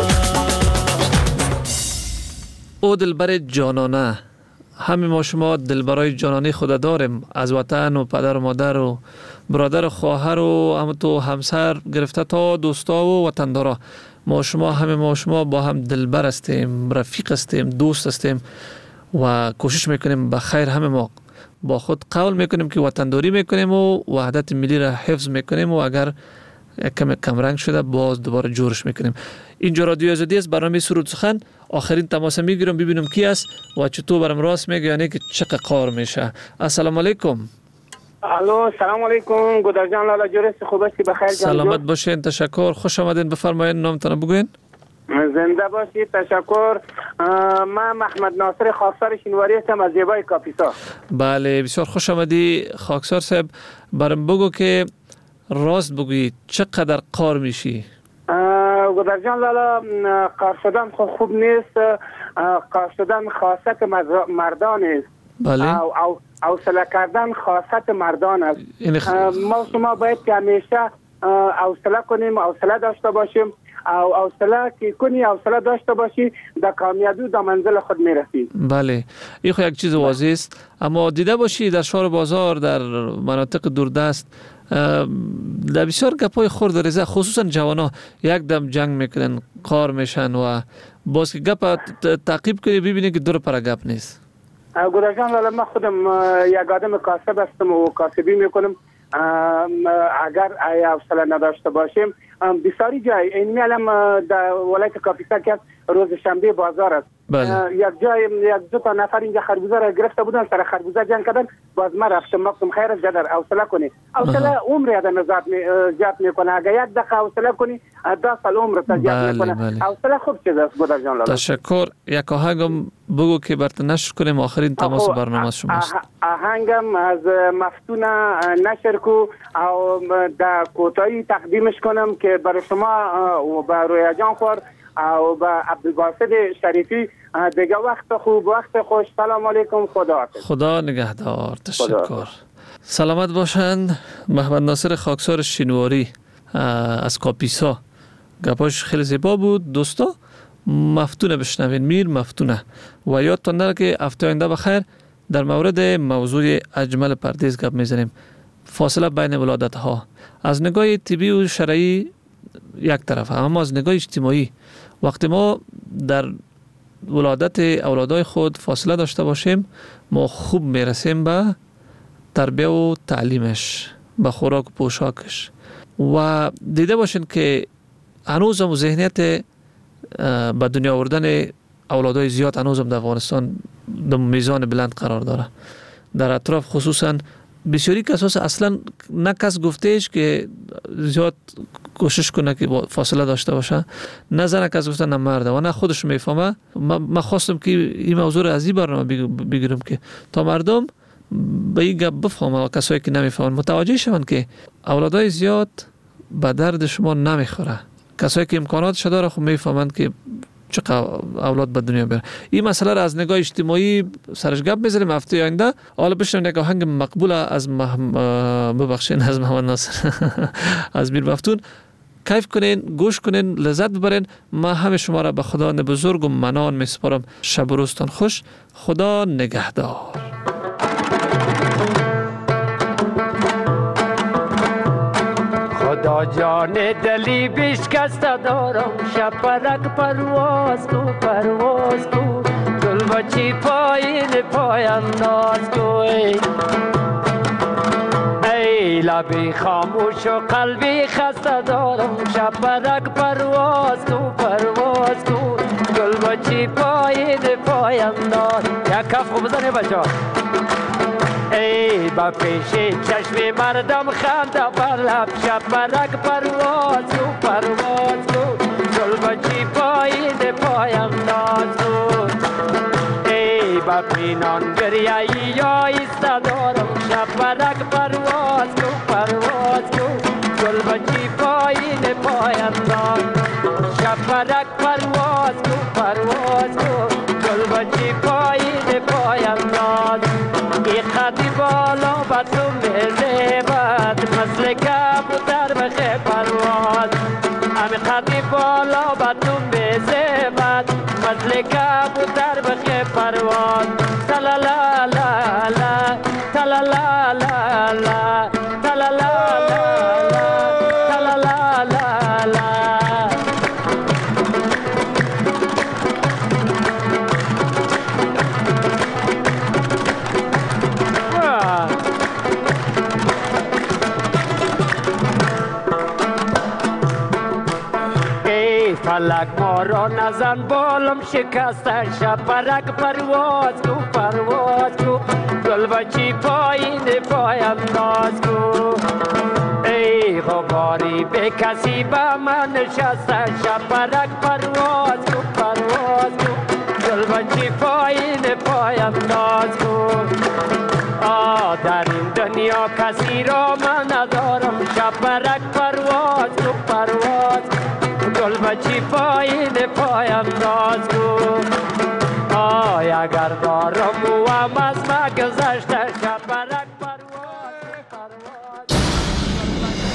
او دلبر جانانه همه ما شما دلبرای جانانه خود داریم از وطن و پدر و مادر و برادر و خواهر و هم تو همسر گرفته تا دوستا و وطندارا ما شما همه ما شما با هم دلبر هستیم رفیق هستیم دوست هستیم و کوشش میکنیم به خیر همه ما با خود قول میکنیم که وطنداری میکنیم و وحدت ملی را حفظ میکنیم و اگر کم کم رنگ شده باز دوباره جورش میکنیم. اینجا رادیو آزادی است، برنامه سرود سخن. آخرین تماس میگیرم ببینم کی است و چطور برام راست میگه یعنی که چقدر قار میشه. السلام علیکم. الو سلام علیکم گودر جان لالا جورست خوب هستی بخیر جان سلامت باشین تشکر خوش آمدین بفرمایید نامتون بگوین. زنده باشید تشکر. من محمد ناصر خاکسار شینواری هستم از زیبای کاپیسا. بله بسیار خوش آمدی خاکسار صاحب. برام بگو که راست بگویی چقدر قار میشی؟ گودر جان لالا قار شدن خوب نیست. قار شدن خاصت مردان است. بله. او او حوصله کردن خاصت مردان است. خ... ما شما باید که همیشه حوصله کنیم، حوصله داشته باشیم. او حوصله که کنی حوصله داشته باشی در کامیابی در منزل خود میرسی. بله این خو یک چیز واضح است، اما دیده باشی در شهر بازار در مناطق دوردست در بسیار گپای خرد و ریزه خصوصا جوانا یک دم جنگ میکنن قار میشن و باز که گپ تعقیب کنی ببینی که دور پر گپ نیست. گودر جان لالا من خودم یک آدم کاسب هستم و کاسبی میکنم. اگر حوصله نداشته باشیم بسیاری جای این علم در ولایت کاپیسا که روز شنبه بازار است. بله. یک جای یک دو تا نفر اینجا خربوزه را گرفته بودن سر خربوزه جنگ کردن باز من رفتم گفتم خیر است جدر حوصله کنی حوصله عمر آدم زیاد میکنه. اگر یک دقیقه حوصله کنی ده سال عمر تا زیاد میکنه. حوصله خوب چیز است گودر جان لالا. تشکر. یک آهنگم بگو که برات نشر کنیم آخرین تماس برنامه شماست. آهنگم از مفتونه نشر کو او در کوتاهی تقدیمش کنم که برای شما و برای رویا جان خور او با عبدالباسط شریفی دیگه وقت خوب وقت خوش. سلام علیکم خدا حافظ. خدا نگهدار. تشکر خدا. سلامت باشند. محمد ناصر خاکسار شینواری از کاپیسا گپاش خیلی زیبا بود دوستا. مفتونه بشنوین میر مفتونه و یادتان نره که هفته آینده بخیر در مورد موضوع اجمل پردیس گپ میزنیم. فاصله بین ولادت ها از نگاه طبی و شرعی یک طرف اما از نگاه اجتماعی وقتی ما در ولادت اولادای خود فاصله داشته باشیم ما خوب میرسیم به تربیه و تعلیمش به خوراک و پوشاکش و دیده باشین که هنوز هم ذهنیت به دنیا آوردن اولادای زیاد هنوز هم در افغانستان در میزان بلند قرار داره. در اطراف خصوصا بسیاری کساس اصلا نه کس گفتهش که زیاد کوشش کنه که فاصله داشته باشه. نه زنه که از گفتن نه مرده و نه خودش میفهمه. من خواستم که این موضوع را از این برنامه بگیرم که تا مردم به این گپ بفهمن و کسایی که نمیفهمن متوجه شون که اولادای زیاد به درد شما نمیخوره. کسایی که امکاناتش داره خب میفهمن که چقدر اولاد به دنیا بیاره. این مسئله را از نگاه اجتماعی سرش گپ می‌زنیم هفته آینده. حالا بشنویم یک آهنگ مقبول از مح... ببخشید از محمد ناصر از میر مفتون. کیف کنین، گوش کنین، لذت ببرین. ما همه شما را به خدا بزرگ و منان میسپارم. شب و روزتان خوش. خدا نگهدار. خدا جان دلی بشکسته دارم، شب پرک پرواز کو پرواز کو، گل بچی پایین پای انداز کو. ای لبی خاموش و قلبی خسته دارم، شب پرک پرواز کو پرواز کو، گل بچی پایین پای انداز. یک کف خوب بزنی بچه. ای با پیش چشم مردم خنده بر لب، شب پرک پرواز کو پرواز کو، گل بچی پایین پایم ناز کو. ای با پینان گریایی یا ایسته دارم، شب پرک پرواز کو پرواز کو، گل بچی پایین پایم ناز. شب پرک پرواز کو پرواز کو، گل بچی پایین پایم ناز. ای قدی بالا با تو میزیبد، مثل کبوتر بخی پرواز. امی قدی بالا با تو میزیبد، مثل کبوتر بخی پرواز. تلا لا لا لا تلا لا لا لا تلا لا لا لا تلا لا لا لا. فلک ما را نزن بالم شکسته، شب پرک پرواز کو پرواز کو، گل بچی پایین پایم ناز کو. ای غباری به کسی به من نشسته، شب پرک پرواز کو پرواز کو، گل بچی پایین پایم ناز کو. آ در این دنیا کسی را من ندارم، شب پرک پرواز کو پرواز کو، گل بچی پایین پایم ناز کو. آی اگر